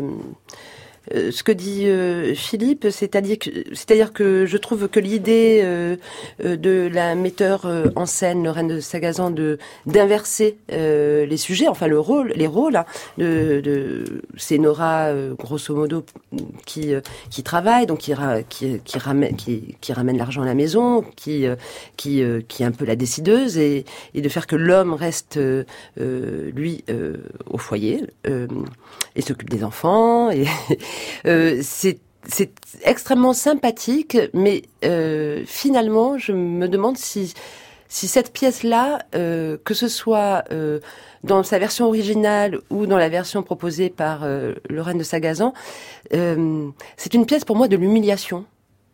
Euh, ce que dit euh, Philippe, c'est-à-dire que, c'est-à-dire que je trouve que l'idée euh, euh, de la metteur euh, en scène, Lorraine de Sagazan, de d'inverser euh, les sujets, enfin le rôle, les rôles, hein, de, de c'est Nora euh, grosso modo qui euh, qui travaille, donc qui ra, qui qui ramène qui, qui ramène l'argent à la maison, qui euh, qui euh, qui est un peu la décideuse et et de faire que l'homme reste euh, euh, lui euh, au foyer euh, et s'occupe des enfants et Euh, c'est c'est extrêmement sympathique, mais euh, finalement, je me demande si si cette pièce-là, euh, que ce soit euh, dans sa version originale ou dans la version proposée par euh, Lorraine de Sagazan, euh, c'est une pièce pour moi de l'humiliation.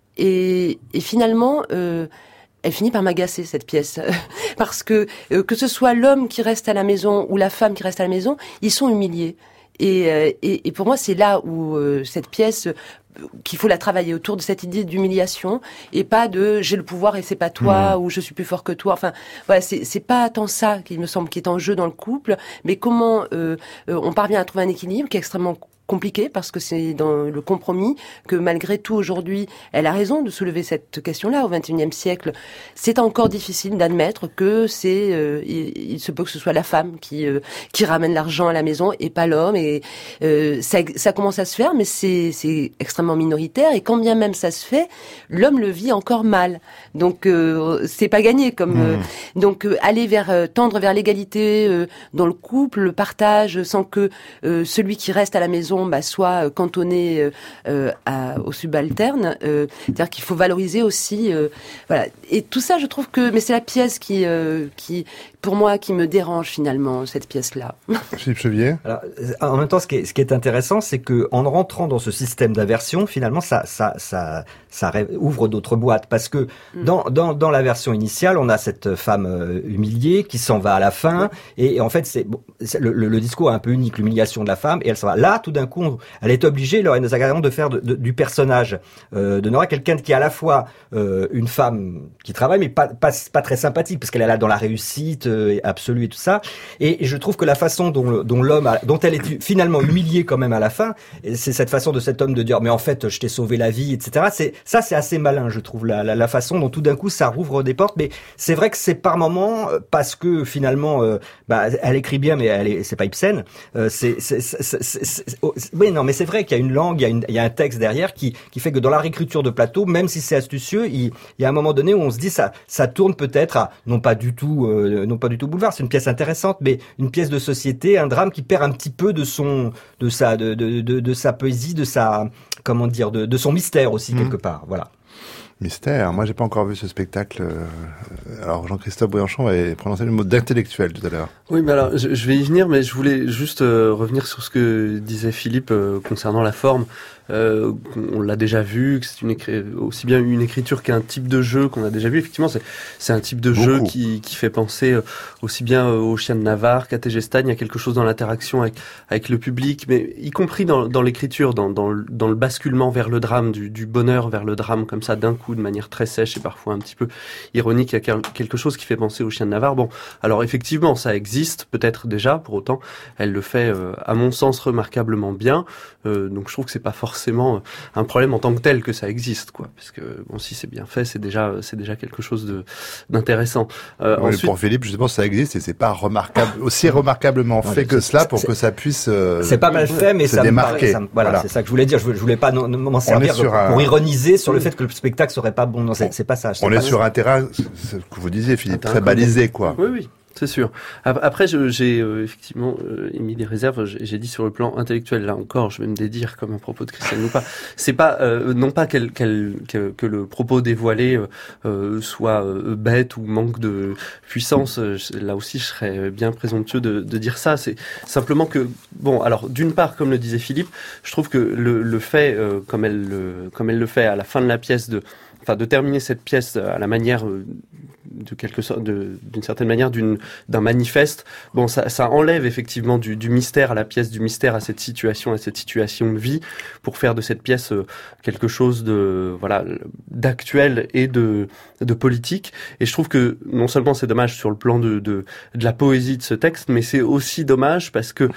Et, et finalement, euh, elle finit par m'agacer, cette pièce. Parce que euh, que ce soit l'homme qui reste à la maison ou la femme qui reste à la maison, ils sont humiliés. Et, euh, et, et pour moi, c'est là où euh, cette pièce, euh, qu'il faut la travailler autour de cette idée d'humiliation et pas de j'ai le pouvoir et c'est pas toi mmh. ou je suis plus fort que toi. Enfin, voilà, c'est, c'est pas tant ça qui me semble qui est en jeu dans le couple, mais comment euh, euh, on parvient à trouver un équilibre qui est extrêmement compliqué parce que c'est dans le compromis que malgré tout aujourd'hui, elle a raison de soulever cette question-là au vingt et unième siècle. C'est encore difficile d'admettre que c'est, euh, il, il se peut que ce soit la femme qui euh, qui ramène l'argent à la maison et pas l'homme. Et euh, ça, ça commence à se faire, mais c'est c'est extrêmement minoritaire. Et quand bien même ça se fait, l'homme le vit encore mal. Donc euh, c'est pas gagné. Comme mmh. euh, donc euh, aller vers euh, tendre vers l'égalité euh, dans le couple, le partage, sans que euh, celui qui reste à la maison Bah, soit cantonné euh, euh, à, aux subalternes, euh, c'est-à-dire qu'il faut valoriser aussi, euh, voilà. Et tout ça, je trouve que, mais c'est la pièce qui, euh, qui, pour moi, qui me dérange finalement cette pièce-là. Philippe Chevier. Alors, en même temps, ce qui est, ce qui est intéressant, c'est que en rentrant dans ce système d'aversion, finalement, ça, ça, ça, ça ouvre d'autres boîtes, parce que mm. dans, dans, dans la version initiale, on a cette femme euh, humiliée qui s'en va à la fin, mm. et, et en fait, c'est, bon, c'est le, le, le discours est un peu unique, l'humiliation de la femme, et elle s'en va. Là, tout d'un coup, elle est obligée, Lorraine de Sagazan, de faire de, de, du personnage euh, de Nora quelqu'un qui est à la fois euh, une femme qui travaille, mais pas, pas, pas très sympathique, parce qu'elle est là dans la réussite euh, absolue et tout ça. Et, et je trouve que la façon dont, dont l'homme, a, dont elle est finalement humiliée quand même à la fin, c'est cette façon de cet homme de dire, mais en fait, je t'ai sauvé la vie, et cetera. C'est, ça, c'est assez malin, je trouve, la, la, la façon dont tout d'un coup ça rouvre des portes. Mais c'est vrai que c'est par moments, parce que finalement, euh, bah, elle écrit bien, mais elle est, c'est pas Ibsen. Euh, c'est, c'est, c'est, c'est, c'est, c'est oh, oui, non, mais c'est vrai qu'il y a une langue, il y a, une, il y a un texte derrière qui, qui fait que dans la réécriture de plateau, même si c'est astucieux, il, il y a un moment donné où on se dit ça, ça tourne peut-être à non pas du tout, euh, non pas du tout boulevard. C'est une pièce intéressante, mais une pièce de société, un drame qui perd un petit peu de son, de sa, de, de, de, de sa poésie, de sa, comment dire, de, de son mystère aussi mmh. quelque part. Voilà. Mystère. Moi, j'ai pas encore vu ce spectacle. Alors, Jean-Christophe Briançon avait prononcé le mot d'intellectuel tout à l'heure. Oui, mais alors, je, je vais y venir, mais je voulais juste euh, revenir sur ce que disait Philippe euh, concernant la forme. Euh, on l'a déjà vu, que c'est une écri- aussi bien une écriture qu'un type de jeu qu'on a déjà vu. Effectivement, c'est, c'est un type de Beaucoup. jeu qui, qui fait penser euh, aussi bien euh, au Chien de Navarre qu'à Tegestagne. Il y a quelque chose dans l'interaction avec, avec le public, mais y compris dans, dans l'écriture, dans, dans, le, dans le basculement vers le drame, du, du bonheur vers le drame, comme ça, d'un coup, de manière très sèche et parfois un petit peu ironique. Il y a quelque chose qui fait penser au Chien de Navarre. Bon, alors effectivement, ça existe peut-être déjà, pour autant, elle le fait, euh, à mon sens, remarquablement bien. Euh, donc je trouve que c'est pas forcément un problème en tant que tel que ça existe, quoi. Parce que bon, si c'est bien fait, c'est déjà, c'est déjà quelque chose de d'intéressant. Euh, oui, ensuite, pour Philippe, justement, ça existe et c'est pas remarquable, aussi remarquablement fait que cela pour que ça puisse. Euh, c'est pas mal fait, mais se ça démarquer. Me paraît, ça me, voilà, voilà, c'est ça que je voulais dire. Je, je voulais pas non, non, m'en servir pour un... ironiser sur le fait que le spectacle serait pas bon. Non, c'est, c'est pas ça. On est sur un terrain, ce que vous disiez, Philippe, très balisé, quoi. Oui, oui. C'est sûr. Après, je, j'ai euh, effectivement euh, émis des réserves. J'ai, j'ai dit sur le plan intellectuel, là encore, je vais me dédire comme à propos de Christiane Loupa. C'est pas, euh, non pas qu'elle, qu'elle, que, que le propos dévoilé euh, soit euh, bête ou manque de puissance. Là aussi, je serais bien présomptueux de, de dire ça. C'est simplement que, bon, alors d'une part, comme le disait Philippe, je trouve que le, le fait, euh, comme elle, le, comme elle le fait à la fin de la pièce, de, enfin, de terminer cette pièce à la manière euh, de quelque sorte, de, d'une certaine manière, d'une, d'un manifeste. Bon, ça, ça enlève effectivement du, du mystère à la pièce, du mystère à cette situation, à cette situation de vie, pour faire de cette pièce euh, quelque chose de, voilà, d'actuel et de, de politique. Et je trouve que non seulement c'est dommage sur le plan de, de, de la poésie de ce texte, mais c'est aussi dommage parce que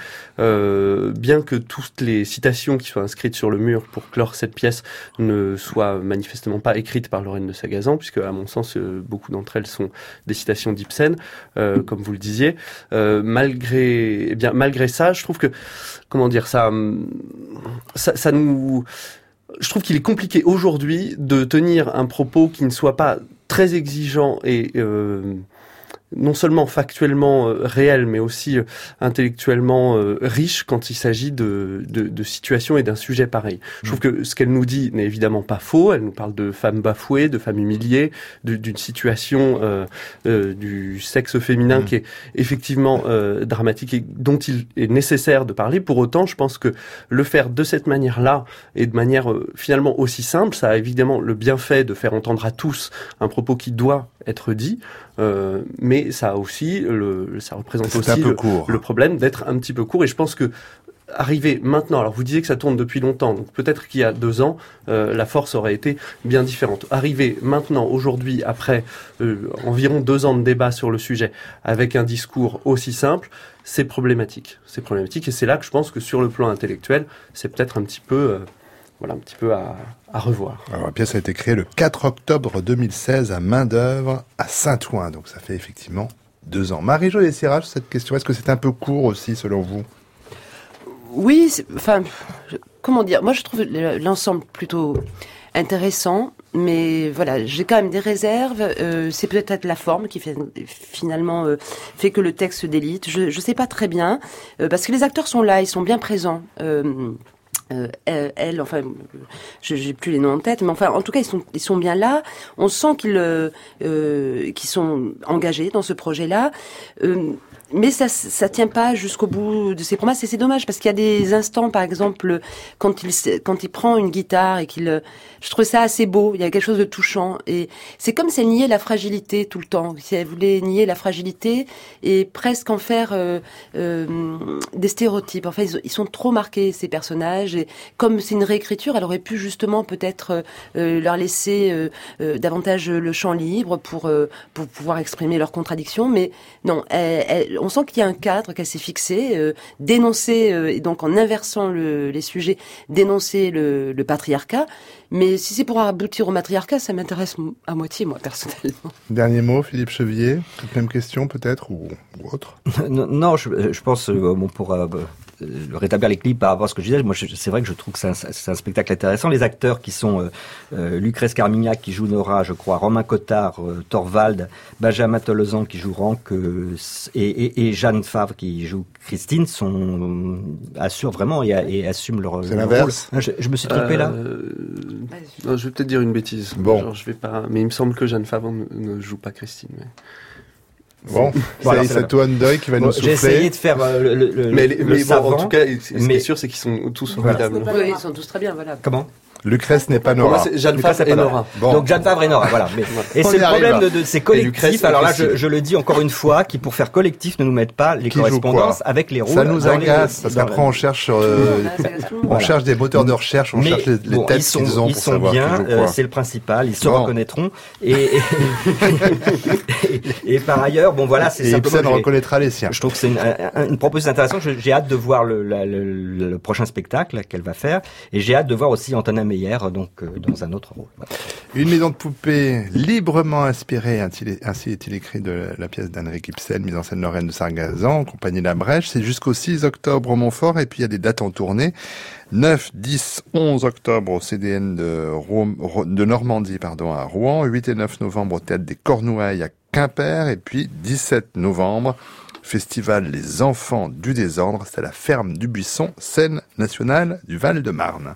euh, bien que toutes les citations qui soient inscrites sur le mur pour clore cette pièce ne soient manifestement pas écrites par Lorraine de Sagazan, puisque à mon sens euh, beaucoup d'entre elles sont des citations d'Ibsen, euh, comme vous le disiez. Euh, malgré, eh bien, malgré ça, je trouve que, comment dire, ça, ça, ça nous, je trouve qu'il est compliqué aujourd'hui de tenir un propos qui ne soit pas très exigeant et, euh, non seulement factuellement euh, réel, mais aussi euh, intellectuellement euh, riche quand il s'agit de, de, de situations et d'un sujet pareil. Je trouve que ce qu'elle nous dit n'est évidemment pas faux. Elle nous parle de femmes bafouées, de femmes humiliées, de, d'une situation euh, euh, du sexe féminin mmh. qui est effectivement euh, dramatique et dont il est nécessaire de parler. Pour autant, je pense que le faire de cette manière-là et de manière euh, finalement aussi simple, ça a évidemment le bienfait de faire entendre à tous un propos qui doit être dit, euh, mais ça a aussi le, ça représente c'est aussi le, le hein. problème d'être un petit peu court. Et je pense que arriver maintenant, alors vous disiez que ça tourne depuis longtemps, donc peut-être qu'il y a deux ans, euh, la force aurait été bien différente. Arriver maintenant, aujourd'hui, après euh, environ deux ans de débat sur le sujet, avec un discours aussi simple, c'est problématique. C'est problématique, et c'est là que je pense que sur le plan intellectuel, c'est peut-être un petit peu, euh, voilà, un petit peu à, à revoir. Alors, la pièce a été créée le quatre octobre deux mille seize à main d'œuvre à Saint-Ouen, donc ça fait effectivement deux ans. Marie-Josée Sirage, cette question, est-ce que c'est un peu court aussi, selon vous? Oui, c'est, enfin, comment dire, moi je trouve l'ensemble plutôt intéressant, mais voilà, j'ai quand même des réserves. Euh, c'est peut-être la forme qui fait, finalement euh, fait que le texte se délite. Je je sais pas très bien, euh, parce que les acteurs sont là, ils sont bien présents. Euh, Euh, elle, elle, enfin, je j'ai plus les noms en tête, mais enfin, en tout cas, ils sont, ils sont bien là. On sent qu'ils, euh, qu'ils sont engagés dans ce projet-là. Euh, mais ça, ça tient pas jusqu'au bout de ses promesses, et c'est dommage parce qu'il y a des instants, par exemple, quand il, quand il prend une guitare et qu'il, je trouve ça assez beau. Il y a quelque chose de touchant, et c'est comme si elle niait la fragilité tout le temps. Si elle voulait nier la fragilité et presque en faire euh, euh, des stéréotypes. Enfin, ils, ils sont trop marqués, ces personnages. Et comme c'est une réécriture, elle aurait pu justement peut-être euh, leur laisser euh, euh, davantage le champ libre pour euh, pour pouvoir exprimer leurs contradictions. Mais non, elle, elle, on sent qu'il y a un cadre qu'elle s'est fixé, euh, dénoncer euh, et donc en inversant le, les sujets, dénoncer le, le patriarcat. Mais si c'est pour aboutir au matriarcat, ça m'intéresse à moitié, moi, personnellement. Dernier mot, Philippe Chevillier. Même question, peut-être, ou, ou autre. Non, non je, je pense, euh, bon, pour euh, rétablir l'équilibre par rapport à ce que je disais, moi, je, c'est vrai que je trouve que c'est un, c'est un spectacle intéressant. Les acteurs qui sont euh, euh, Lucrèce Carmignac qui joue Nora, je crois, Romain Cottard, euh, Thorvald, Benjamin Tollesan qui joue Ranck, euh, et, et, et Jeanne Favre qui joue Christine, sont euh, assurent vraiment et, et assument leur, c'est leur l'inverse. rôle. Je, je me suis trompé euh, là. Non, je vais peut-être dire une bêtise. Bon. Genre, je vais pas, mais il me semble que Jeanne Favre ne, ne joue pas Christine. Mais... Bon, voilà, c'est Aïssatou Handoy qui va bon, nous souffler. J'ai essayé de faire euh, le, le, mais, le mais savant. Bon, en tout cas, ce qui est sûr, c'est qu'ils sont tous formidables. Voilà. Oui, ils sont tous très bien, voilà. Comment? Lucrèce n'est pas Nora. Moi, c'est Jeanne Favre et Nora. Bon. Donc Jeanne Favre et Nora, voilà. Mais, et c'est le problème de, de ces collectifs. Alors là, je, je le dis encore une fois, qui pour faire collectif ne nous mettent pas les qui correspondances avec les rôles. Ça nous agace parce qu'après on cherche, euh, on voilà. cherche des moteurs de recherche, on mais, cherche les, les bon, textes qu'ils ont ils pour sont savoir bien, qui joue quoi. Euh, c'est le principal, ils se bon. reconnaîtront. Et, et, et, et par ailleurs, bon voilà, c'est et simplement. Ibsen reconnaîtra les siens. Je trouve que c'est une, une proposition intéressante. J'ai hâte de voir le, le, le, le prochain spectacle qu'elle va faire, et j'ai hâte de voir aussi Antonin Meyer, donc dans un autre rôle. Voilà. Une maison de poupée librement inspirée, ainsi est-il écrit de la pièce d'Henrik Ibsen, mise en scène Lorraine de Sargazan, compagnie La Brèche. C'est jusqu'au six octobre au Montfort, et puis il y a des dates en tournée. neuf, dix, onze octobre au C D N de, Rouen, de Normandie, pardon, à Rouen. huit et neuf novembre au Théâtre des Cornouailles à Quimper. Et puis dix-sept novembre, Festival Les Enfants du Désordre. C'est à la Ferme du Buisson, scène nationale du Val-de-Marne.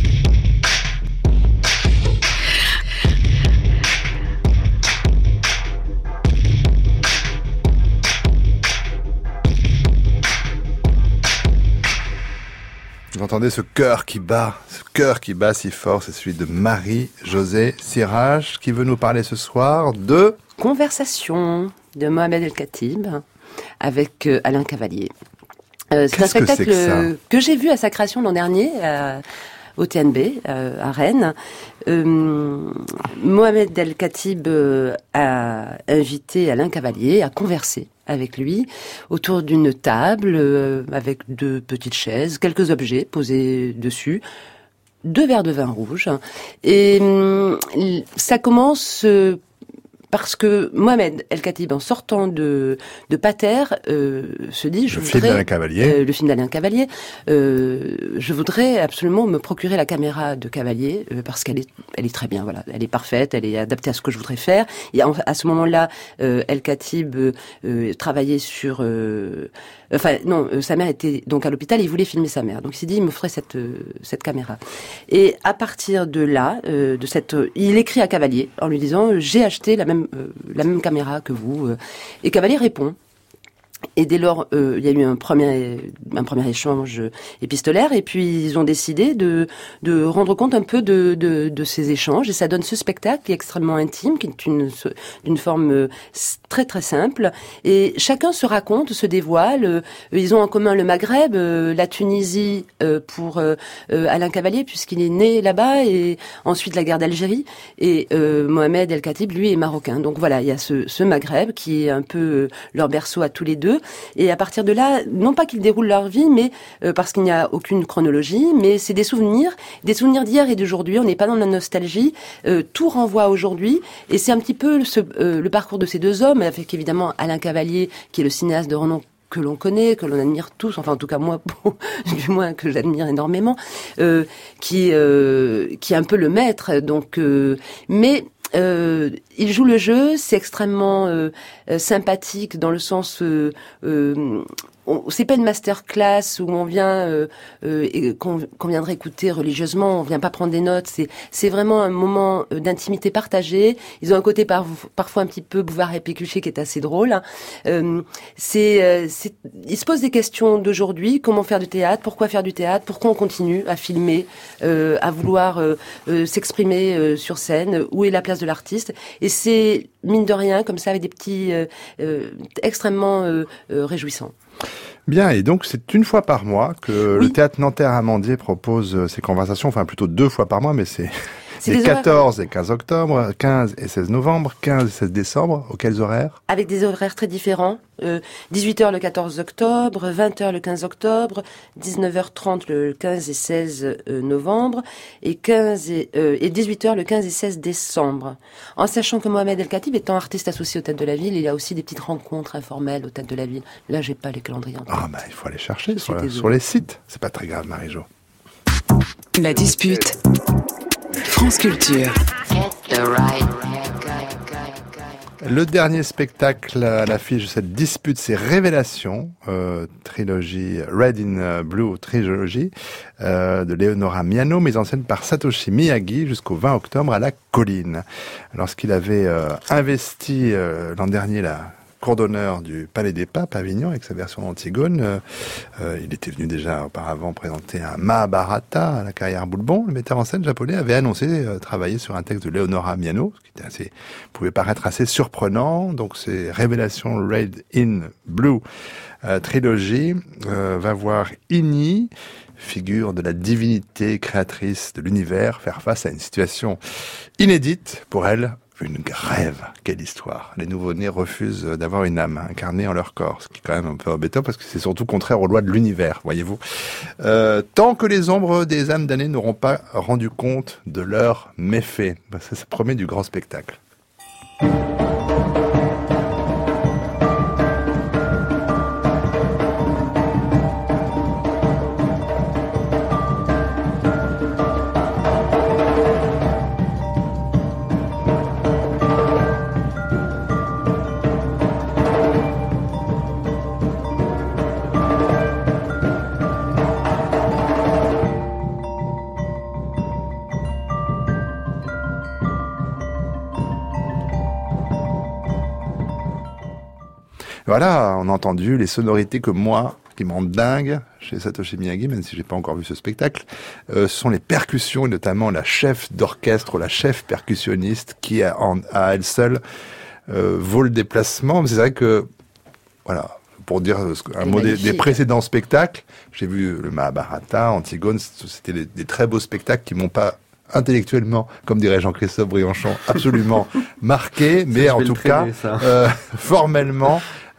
Vous entendez ce cœur qui bat, ce cœur qui bat si fort, c'est celui de Marie-Josée Sirage, qui veut nous parler ce soir de... Conversation de Mohamed El Khatib avec euh, Alain Cavalier. Euh, c'est un spectacle que, c'est que, que j'ai vu à sa création l'an dernier, euh, au T N B, euh, à Rennes. Euh, Mohamed El Khatib euh, a invité Alain Cavalier à converser avec lui autour d'une table euh, avec deux petites chaises, quelques objets posés dessus, deux verres de vin rouge, et euh, ça commence euh, parce que Mohamed El-Khatib, en sortant de, de Pater, euh, se dit, je le voudrais... film d'Alain Cavalier. Euh, le film d'Alain Cavalier. Euh, je voudrais absolument me procurer la caméra de Cavalier, euh, parce qu'elle est, elle est très bien, voilà. Elle est parfaite, elle est adaptée à ce que je voudrais faire. Et en, à ce moment-là, euh, El-Khatib euh, euh, travaillait sur... Euh, enfin, non, euh, sa mère était donc à l'hôpital, il voulait filmer sa mère. Donc il s'est dit, il me ferait cette, euh, cette caméra. Et à partir de là, euh, de cette, euh, il écrit à Cavalier en lui disant, j'ai acheté la même, euh, la même caméra que vous. Euh, et Cavalier répond. Et dès lors, euh, il y a eu un premier, un premier échange épistolaire, et puis ils ont décidé de, de rendre compte un peu de, de, de ces échanges, et ça donne ce spectacle qui est extrêmement intime, qui est une, d'une forme très très simple, et chacun se raconte, se dévoile. Ils ont en commun le Maghreb, la Tunisie pour Alain Cavalier, puisqu'il est né là-bas, et ensuite la guerre d'Algérie, et euh, Mohamed El-Khatib, lui, est marocain. Donc voilà, il y a ce, ce Maghreb qui est un peu leur berceau à tous les deux. Et à partir de là, non pas qu'ils déroulent leur vie, mais euh, parce qu'il n'y a aucune chronologie, mais c'est des souvenirs, des souvenirs d'hier et d'aujourd'hui. On n'est pas dans la nostalgie. Euh, tout renvoie à aujourd'hui, et c'est un petit peu ce, euh, le parcours de ces deux hommes, avec évidemment Alain Cavalier, qui est le cinéaste de renom que l'on connaît, que l'on admire tous, enfin en tout cas moi, du moins que j'admire énormément, euh, qui euh, qui est un peu le maître. Donc, euh, mais Euh, il joue le jeu, c'est extrêmement euh, euh, sympathique dans le sens, euh, euh, on, c'est pas une masterclass où on vient, euh, euh, et qu'on, qu'on viendrait écouter religieusement, on vient pas prendre des notes. C'est, c'est vraiment un moment d'intimité partagée. Ils ont un côté par, parfois un petit peu Bouvard et Pécuchet qui est assez drôle. Hein. Euh, c'est, euh, c'est, ils se posent des questions d'aujourd'hui. Comment faire du théâtre? Pourquoi faire du théâtre? Pourquoi on continue à filmer, euh, à vouloir euh, euh, s'exprimer euh, sur scène? Où est la place de l'artiste? Et c'est mine de rien comme ça, avec des petits euh, euh, extrêmement euh, euh, réjouissants. Bien, et donc c'est une fois par mois que oui. le Théâtre Nanterre-Amandier propose ces conversations, enfin plutôt deux fois par mois, mais c'est, c'est les quatorze horaires. Et quinze octobre, quinze et seize novembre, quinze et seize décembre. Auxquels horaires? Avec des horaires très différents. Euh, dix-huit heures le quatorze octobre, vingt heures le quinze octobre, dix-neuf heures trente le quinze et seize novembre, et, quinze et, euh, et dix-huit heures le quinze et seize décembre. En sachant que Mohamed El-Khatib étant artiste associé au Théâtre de la Ville, il y a aussi des petites rencontres informelles au Théâtre de la Ville. Là, j'ai pas les calendriers en tête. Ah, bah, il faut aller chercher sur, la, sur les sites. C'est pas très grave, Marie-Jo. La dispute. France Culture. Le dernier spectacle à l'affiche de cette dispute, c'est Révélation, euh, trilogie Red in Blue trilogie euh, de Leonora Miano, mise en scène par Satoshi Miyagi jusqu'au vingt octobre à la Colline. Lorsqu'il avait euh, investi euh, l'an dernier la cour d'honneur du Palais des Papes à Avignon avec sa version d'Antigone. Euh, euh, il était venu déjà auparavant présenter un Mahabharata à la carrière Boulbon. Le metteur en scène japonais avait annoncé euh, travailler sur un texte de Leonora Miano, ce qui était assez, pouvait paraître assez surprenant. Donc c'est Révélation Red in Blue euh, trilogie euh, va voir Igni, figure de la divinité créatrice de l'univers, faire face à une situation inédite pour elle. Une grève. Quelle histoire. Les nouveau-nés refusent d'avoir une âme incarnée en leur corps, ce qui est quand même un peu embêtant parce que c'est surtout contraire aux lois de l'univers, voyez-vous. Euh, tant que les ombres des âmes damnées n'auront pas rendu compte de leurs méfaits. Ben, ça, ça promet du grand spectacle. Voilà, on a entendu les sonorités que moi, qui me rendent dingue chez Satoshi Miyagi, même si j'ai pas encore vu ce spectacle, euh, ce sont les percussions, et notamment la chef d'orchestre, la chef percussionniste, qui a, en, à elle seule euh, vaut le déplacement. Mais c'est vrai que, voilà, pour dire un mot des, des précédents spectacles, j'ai vu le Mahabharata, Antigone, c'était des, des très beaux spectacles qui m'ont pas intellectuellement, comme dirait Jean-Christophe Briançon, absolument marqué, mais en tout cas, euh, formellement,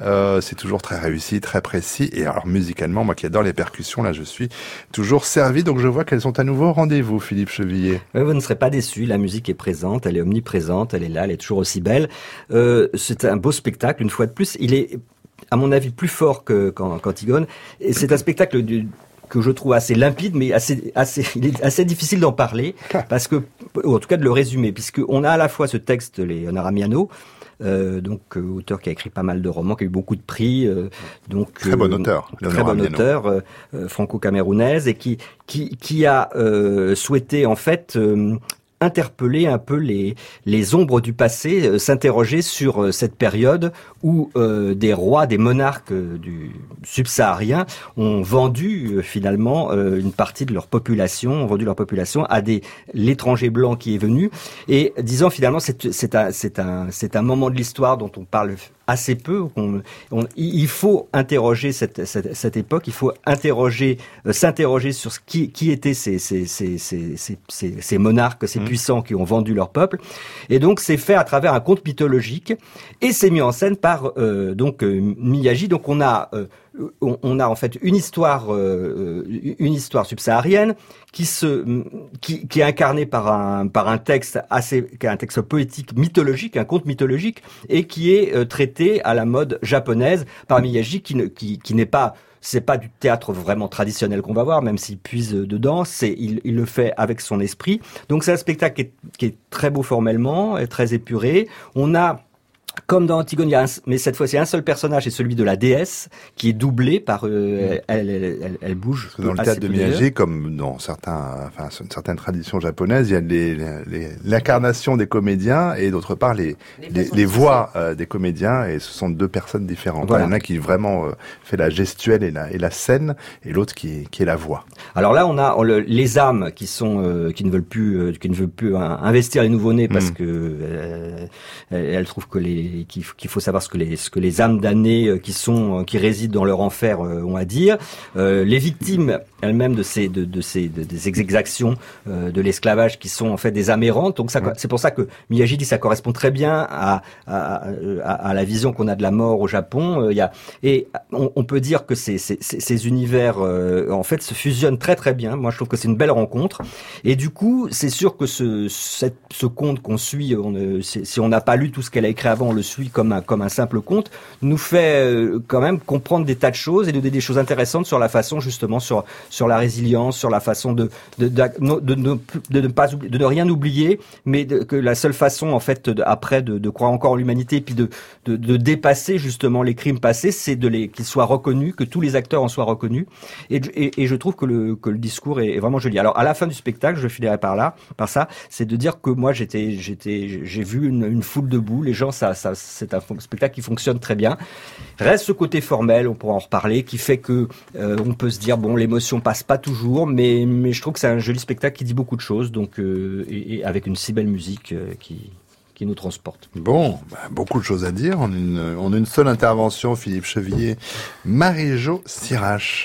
Euh, c'est toujours très réussi, très précis. Et alors musicalement, moi qui adore les percussions, là je suis toujours servi. Donc je vois qu'elles sont à nouveau au rendez-vous, Philippe Chevillier. Oui, vous ne serez pas déçus. La musique est présente, elle est omniprésente, elle est là, elle est toujours aussi belle. Euh, c'est un beau spectacle, une fois de plus. Il est, à mon avis, plus fort que, qu'en, qu'Antigone. Et c'est un spectacle du, que je trouve assez limpide, mais assez, assez, il est assez difficile d'en parler, parce que, ou en tout cas de le résumer, puisqu'on a à la fois ce texte, Leonora Miano, Euh, donc euh, auteur qui a écrit pas mal de romans, qui a eu beaucoup de prix, euh, donc très bon auteur, euh, très bon Miano. auteur euh, euh, franco-camerounaise, et qui qui qui a euh, souhaité en fait euh, interpeller un peu les les ombres du passé, euh, s'interroger sur euh, cette période où euh, des rois, des monarques euh, du subsaharien ont vendu euh, finalement euh, une partie de leur population, ont vendu leur population à des l'étranger blanc qui est venu, et disons finalement c'est c'est un c'est un c'est un moment de l'histoire dont on parle assez peu. On, on, il faut interroger cette, cette, cette époque. Il faut interroger, euh, s'interroger sur ce qui, qui étaient ces, ces, ces, ces, ces, ces, ces monarques, ces mmh. puissants qui ont vendu leur peuple. Et donc c'est fait à travers un conte mythologique, et c'est mis en scène par euh, donc euh, Miyagi. Donc on a euh, on, on a en fait une histoire euh, une histoire subsaharienne qui se qui, qui est incarnée par un par un texte assez qui est un texte poétique mythologique, un conte mythologique, et qui est euh, traité à la mode japonaise par Miyagi, qui ne qui, qui n'est pas c'est pas du théâtre vraiment traditionnel qu'on va voir, même s'il puise dedans, c'est il, il le fait avec son esprit. Donc c'est un spectacle qui est, qui est très beau formellement, et très épuré. On a, comme dans Antigone, il y a un, mais cette fois c'est un seul personnage, c'est celui de la déesse, qui est doublé par euh, elle, elle, elle, elle bouge. Dans le théâtre de Miyagi, comme dans certains, enfin certaines traditions japonaises, il y a les, les, l'incarnation des comédiens et d'autre part les les, les, les voix euh, des comédiens, et ce sont deux personnes différentes. Voilà. Il y en a qui vraiment euh, fait la gestuelle et la et la scène, et l'autre qui qui est la voix. Alors là, on a on le, les âmes qui sont euh, qui ne veulent plus euh, qui ne veulent plus hein, investir les nouveau-nés parce mmh. que euh, elles trouvent que les qu'il faut savoir ce que les ce que les âmes damnées qui sont qui résident dans leur enfer ont à dire. Euh, les victimes elles-mêmes de ces de, de ces de, des exactions euh, de l'esclavage, qui sont en fait des âmes errantes. Donc ça, mmh. c'est pour ça que Miyagi dit ça correspond très bien à à, à, à la vision qu'on a de la mort au Japon. Il y a et on, on peut dire que ces ces, ces univers euh, en fait se fusionnent très très bien. Moi je trouve que c'est une belle rencontre, et du coup c'est sûr que ce cette, ce conte qu'on suit, on, si on n'a pas lu tout ce qu'elle a écrit avant, on le suit comme un, comme un simple conte, nous fait euh, quand même comprendre des tas de choses et de, des choses intéressantes sur la façon justement, sur, sur la résilience, sur la façon de, de, de, de, de, de, de ne pas oublier, de ne rien oublier, mais de, que la seule façon en fait de, après de, de croire encore en l'humanité, et puis de, de, de dépasser justement les crimes passés, c'est de les, qu'ils soient reconnus, que tous les acteurs en soient reconnus, et, et, et je trouve que le, que le discours est, est vraiment joli. Alors à la fin du spectacle, je finirai par là, par ça, c'est de dire que moi j'étais, j'étais, j'ai vu une, une foule debout, les gens, ça, ça, c'est un spectacle qui fonctionne très bien. Reste ce côté formel, on pourra en reparler, qui fait que euh, on peut se dire bon, l'émotion passe pas toujours, mais mais je trouve que c'est un joli spectacle qui dit beaucoup de choses, donc euh, et, et avec une si belle musique euh, qui qui nous transporte. Bon, bah, beaucoup de choses à dire en une en une seule intervention. Philippe Chevillier, Marie-Jo Sirache.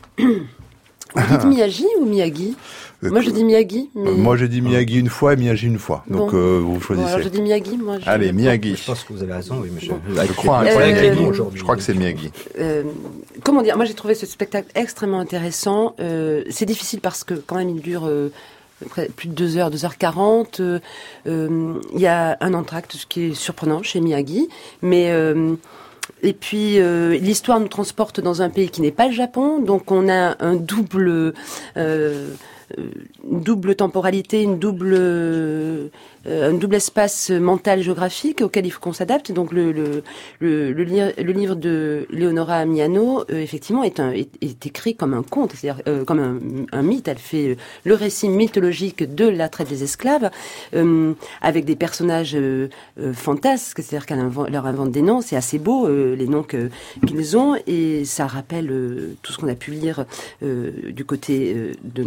Vous dites Miyagi ou Miyagi? euh, Moi je dis Miyagi. Mais... Moi j'ai dit Miyagi une fois et Miyagi une fois. Donc bon. euh, vous choisissez. Bon, alors je dis Miyagi. Moi, je... Allez, Miyagi. Je pense que vous avez raison, oui, monsieur. Bon. Je, je crois, euh, avec les noms aujourd'hui. Je crois que c'est Miyagi. Euh, comment dire? Moi j'ai trouvé ce spectacle extrêmement intéressant. Euh, c'est difficile parce que quand même il dure euh, plus de deux heures, deux heures quarante. Il euh, y a un entracte, ce qui est surprenant chez Miyagi, mais euh, et puis euh, l'histoire nous transporte dans un pays qui n'est pas le Japon, donc on a un double, euh, une double temporalité, une double, euh, un double espace mental géographique auquel il faut qu'on s'adapte. Donc le le le, le, li- le livre de Leonora Miano, euh, effectivement, est, un, est, est écrit comme un conte, c'est-à-dire euh, comme un, un mythe. Elle fait le récit mythologique de la traite des esclaves, euh, avec des personnages euh, euh, fantasques, c'est-à-dire qu'elle invente, leur invente des noms. C'est assez beau euh, les noms que, qu'ils ont, et ça rappelle euh, tout ce qu'on a pu lire euh, du côté euh, de nos amis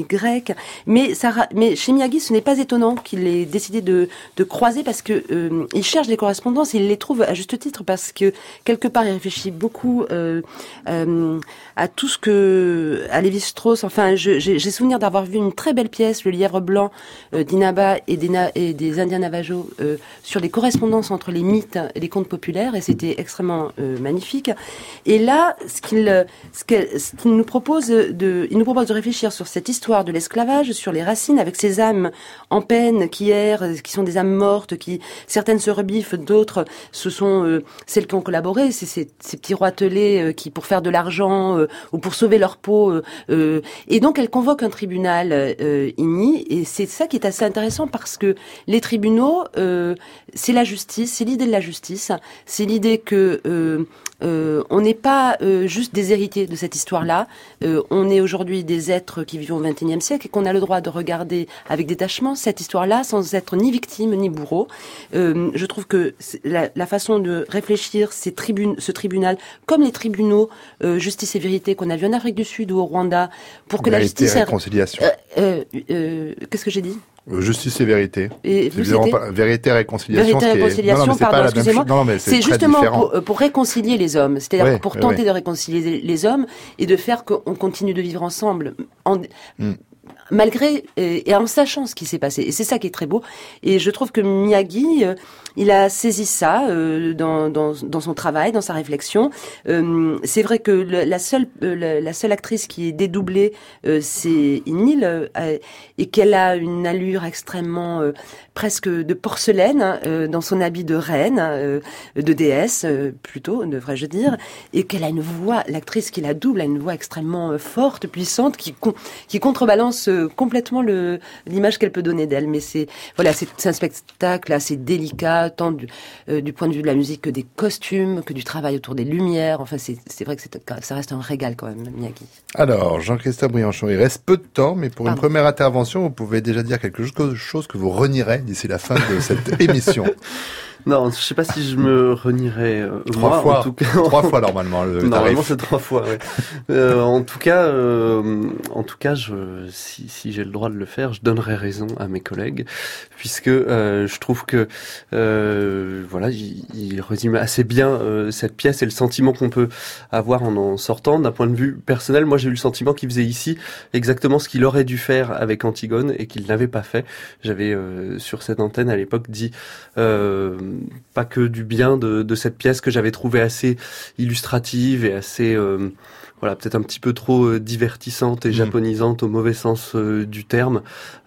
grecque. Mais ça, mais chez Miyagi, ce n'est pas étonnant qu'il ait décidé de, de croiser parce que euh, il cherche des correspondances et il les trouve à juste titre parce que quelque part il réfléchit beaucoup euh, euh, à tout ce que à Lévi-Strauss. Enfin, je, j'ai, j'ai souvenir d'avoir vu une très belle pièce, Le Lièvre blanc euh, d'Inaba et des, Na, et des Indiens Navajo euh, sur les correspondances entre les mythes et les contes populaires et c'était extrêmement euh, magnifique. Et là, ce qu'il, ce qu'il, ce qu'il nous propose de, il nous propose de réfléchir sur cette histoire de l'esclavage, sur les racines avec ces âmes en peine qui errent, qui sont des âmes mortes, qui certaines se rebiffent, d'autres ce sont euh, celles qui ont collaboré, c'est ces, ces petits roitelets euh, qui pour faire de l'argent euh, ou pour sauver leur peau. Euh, euh, et donc elle convoque un tribunal euh, Inni et c'est ça qui est assez intéressant parce que les tribunaux, euh, c'est la justice, c'est l'idée de la justice, c'est l'idée que euh, euh, on n'est pas euh, juste des héritiers de cette histoire-là, euh, on est aujourd'hui des êtres qui vivent au vingt et unième siècle et qu'on a le droit de regarder avec détachement cette histoire-là sans être ni victime ni bourreau. Euh, je trouve que la, la façon de réfléchir ces tribunes, ce tribunal, comme les tribunaux euh, justice et vérité qu'on a vu en Afrique du Sud ou au Rwanda, pour que vérité, la justice... réconciliation. Euh, euh, euh, qu'est-ce que j'ai dit ? Justice et vérité. Et vous, c'était pas, vérité, réconciliation. Vérité, réconciliation, non, non, pardon, excusez-moi. Non, mais c'est, c'est justement différent. pour, pour réconcilier les hommes. C'est-à-dire ouais, pour ouais, tenter ouais. de réconcilier les hommes et de faire qu'on continue de vivre ensemble. En, mm. Malgré et, et en sachant ce qui s'est passé. Et c'est ça qui est très beau. Et je trouve que Miyagi, euh, il a saisi ça euh, dans, dans, dans son travail, dans sa réflexion. Euh, c'est vrai que le, la seule euh, la, la seule actrice qui est dédoublée, euh, c'est Inni, euh, et qu'elle a une allure extrêmement euh, presque de porcelaine euh, dans son habit de reine, euh, de déesse euh, plutôt, devrais-je dire, et qu'elle a une voix, l'actrice qui la double a une voix extrêmement euh, forte, puissante, qui qui contrebalance euh, complètement le l'image qu'elle peut donner d'elle. Mais c'est voilà, c'est, c'est un spectacle assez délicat, tant du, euh, du point de vue de la musique que des costumes, que du travail autour des lumières. Enfin, c'est c'est vrai que c'est, ça reste un régal quand même, Miyagi. Alors, Jean-Christophe Brianchon, il reste peu de temps, mais pour Pardon. une première intervention, vous pouvez déjà dire quelque chose que vous renierez d'ici la fin de cette émission. Non, je sais pas si je me renierais euh, trois moi, fois, en tout cas. trois fois normalement le Normalement tarif. c'est trois fois. Ouais. euh, en tout cas, euh, en tout cas, je, si, si j'ai le droit de le faire, je donnerai raison à mes collègues, puisque euh, je trouve que euh, voilà, il, il résume assez bien euh, cette pièce et le sentiment qu'on peut avoir en en sortant. D'un point de vue personnel, moi j'ai eu le sentiment qu'il faisait ici exactement ce qu'il aurait dû faire avec Antigone et qu'il n'avait pas fait. J'avais euh, sur cette antenne à l'époque dit euh, pas que du bien de, de cette pièce que j'avais trouvée assez illustrative et assez euh, voilà, peut-être un petit peu trop euh, divertissante et mmh. japonisante au mauvais sens euh, du terme,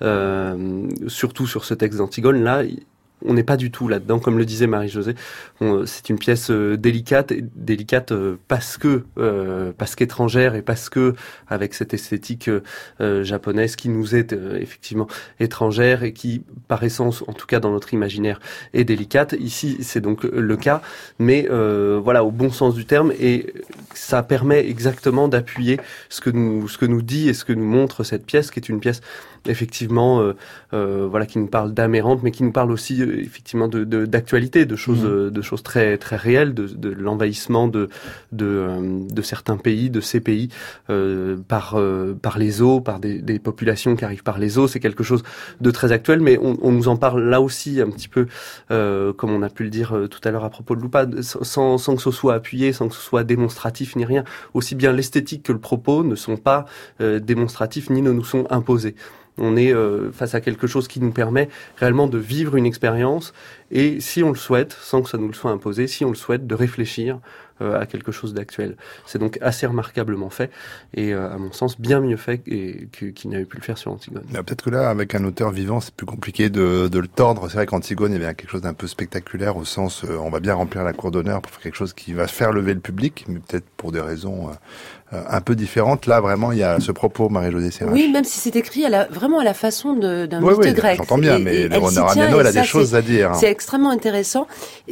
euh, surtout sur ce texte d'Antigone. Là, on n'est pas du tout là-dedans, comme le disait Marie-Josée. On, c'est une pièce euh, délicate, délicate euh, parce que euh, parce qu'étrangère et parce que avec cette esthétique euh, japonaise qui nous est euh, effectivement étrangère et qui, par essence, en tout cas dans notre imaginaire, est délicate. Ici, c'est donc le cas, mais euh, voilà, au bon sens du terme, et ça permet exactement d'appuyer ce que nous ce que nous dit et ce que nous montre cette pièce, qui est une pièce effectivement euh, euh, voilà, qui nous parle d'âme errante, mais qui nous parle aussi euh, effectivement de, de d'actualité, de choses mmh. de choses très très réelles, de, de l'envahissement de de euh, de certains pays, de ces pays euh, par euh, par les eaux, par des, des populations qui arrivent par les eaux. C'est quelque chose de très actuel, mais on, on nous en parle là aussi un petit peu euh, comme on a pu le dire euh, tout à l'heure à propos de Lupa, sans sans que ce soit appuyé, sans que ce soit démonstratif ni rien. Aussi bien l'esthétique que le propos ne sont pas euh, démonstratifs ni ne nous sont imposés. On est euh, face à quelque chose qui nous permet réellement de vivre une expérience et, si on le souhaite, sans que ça nous le soit imposé, si on le souhaite, de réfléchir euh, à quelque chose d'actuel. C'est donc assez remarquablement fait et, euh, à mon sens, bien mieux fait et, que, qu'il n'avait pu le faire sur Antigone. Peut-être que là, avec un auteur vivant, c'est plus compliqué de, de le tordre. C'est vrai qu'Antigone, il y avait quelque chose d'un peu spectaculaire au sens, euh, on va bien remplir la cour d'honneur pour faire quelque chose qui va faire lever le public, mais peut-être pour des raisons euh, un peu différentes. Là, vraiment, il y a ce propos, Marie-Josée Serrache. Oui, même si c'est écrit à la, vraiment à la façon de, d'un oui, mythe oui, grec. J'entends bien, et, mais et Léonard Amiano, elle a des choses c'est, à dire. C'est extrêmement intéressant.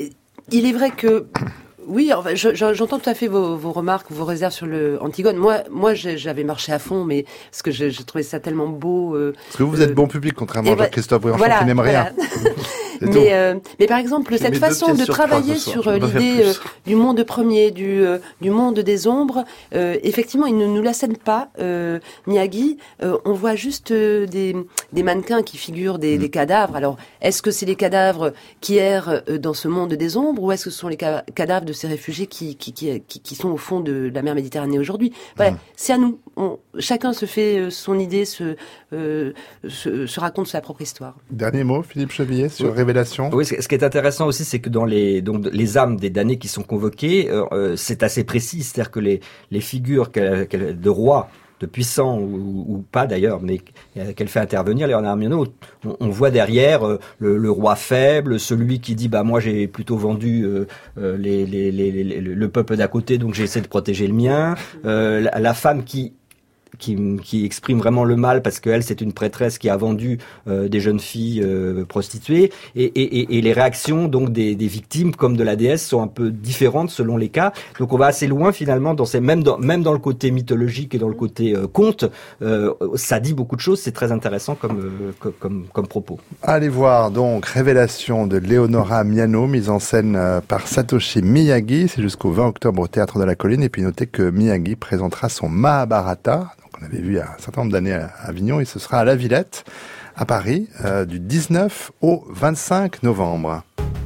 Il est vrai que, oui, enfin, je, je, j'entends tout à fait vos, vos remarques, vos réserves sur le Antigone. Moi, moi, j'avais marché à fond, mais parce que je, je trouvais ça tellement beau. Euh, parce que vous, vous êtes euh, bon public, contrairement à Jean-Christophe Brianchon, voilà, qui n'aime voilà. rien. Mais, euh, mais par exemple, cette façon de travailler sur euh, l'idée euh, du monde premier, du, euh, du monde des ombres, euh, effectivement, il ne nous l'assène pas, euh, Miyagi. Euh, on voit juste euh, des, des mannequins qui figurent des, mmh. des cadavres. Alors, est-ce que c'est les cadavres qui errent euh, dans ce monde des ombres, ou est-ce que ce sont les ca- cadavres de ces réfugiés qui, qui, qui, qui, qui sont au fond de la mer Méditerranée aujourd'hui? Voilà, mmh. c'est à nous. On, chacun se fait euh, son idée, se, euh, se, se raconte sa propre histoire. Dernier mot, Philippe Chevillet, sur oui. Révélation. Oui, ce qui est intéressant aussi, c'est que dans les donc les âmes des damnés qui sont convoquées, euh, c'est assez précis, c'est-à-dire que les les figures qu'elle, qu'elle, de rois, de puissants ou, ou pas d'ailleurs, mais qu'elle fait intervenir, Léonard Miano, on, on voit derrière euh, le, le roi faible, celui qui dit bah moi j'ai plutôt vendu euh, euh, les, les, les, les, le peuple d'à côté, donc j'essaie de protéger le mien, euh, la, la femme qui Qui, qui exprime vraiment le mal parce qu'elle c'est une prêtresse qui a vendu euh, des jeunes filles euh, prostituées et, et, et les réactions donc des, des victimes comme de la déesse sont un peu différentes selon les cas, donc on va assez loin finalement dans ces même dans même dans le côté mythologique et dans le côté euh, conte, euh, ça dit beaucoup de choses, c'est très intéressant comme euh, comme, comme comme propos. Allez voir donc Révélation de Leonora Miano, mise en scène par Satoshi Miyagi, c'est jusqu'au vingt octobre au Théâtre de la Colline, et puis notez que Miyagi présentera son Mahabharata. On avait vu il y a un certain nombre d'années à Avignon, et ce sera à la Villette, à Paris, euh, du dix-neuf au vingt-cinq novembre.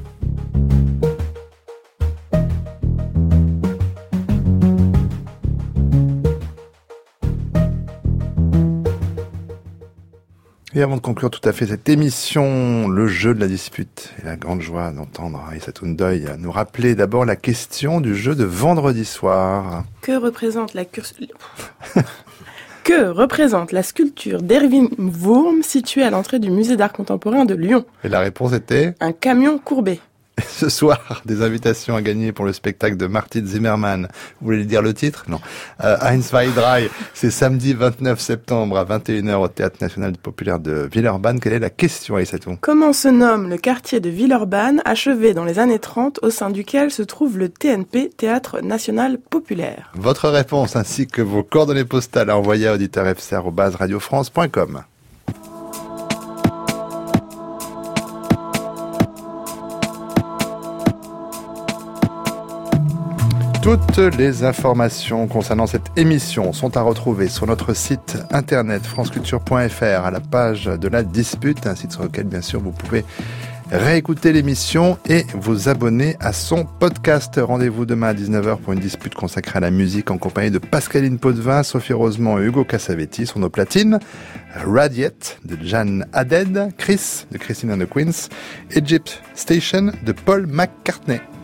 Et avant de conclure tout à fait cette émission, le jeu de la dispute, et la grande joie d'entendre Aïssatou Ndoye nous rappeler d'abord la question du jeu de vendredi soir. Que représente la cur... Que représente la sculpture d'Erwin Wurm située à l'entrée du musée d'art contemporain de Lyon? Et la réponse était? Un camion courbé. Ce soir, des invitations à gagner pour le spectacle de Martin Zimmermann. Vous voulez dire le titre? Non. Euh, Eins, zwei, drei. C'est samedi vingt-neuf septembre à vingt et une heures au Théâtre National Populaire de Villeurbanne. Quelle est la question, Aïssatou? Comment se nomme le quartier de Villeurbanne, achevé dans les années trente, au sein duquel se trouve le T N P, Théâtre National Populaire? Votre réponse ainsi que vos coordonnées postales à envoyer à auditeur f c arobase radio france point com. Toutes les informations concernant cette émission sont à retrouver sur notre site internet franceculture point f r à la page de la dispute, un site sur lequel bien sûr vous pouvez réécouter l'émission et vous abonner à son podcast. Rendez-vous demain à dix-neuf heures pour une dispute consacrée à la musique en compagnie de Pascaline Potvin, Sophie Rosemont et Hugo Cassavetti. Sur nos platines, Radiette de Jeanne Haddad, Chris de Christine and the Queens, Egypt Station de Paul McCartney.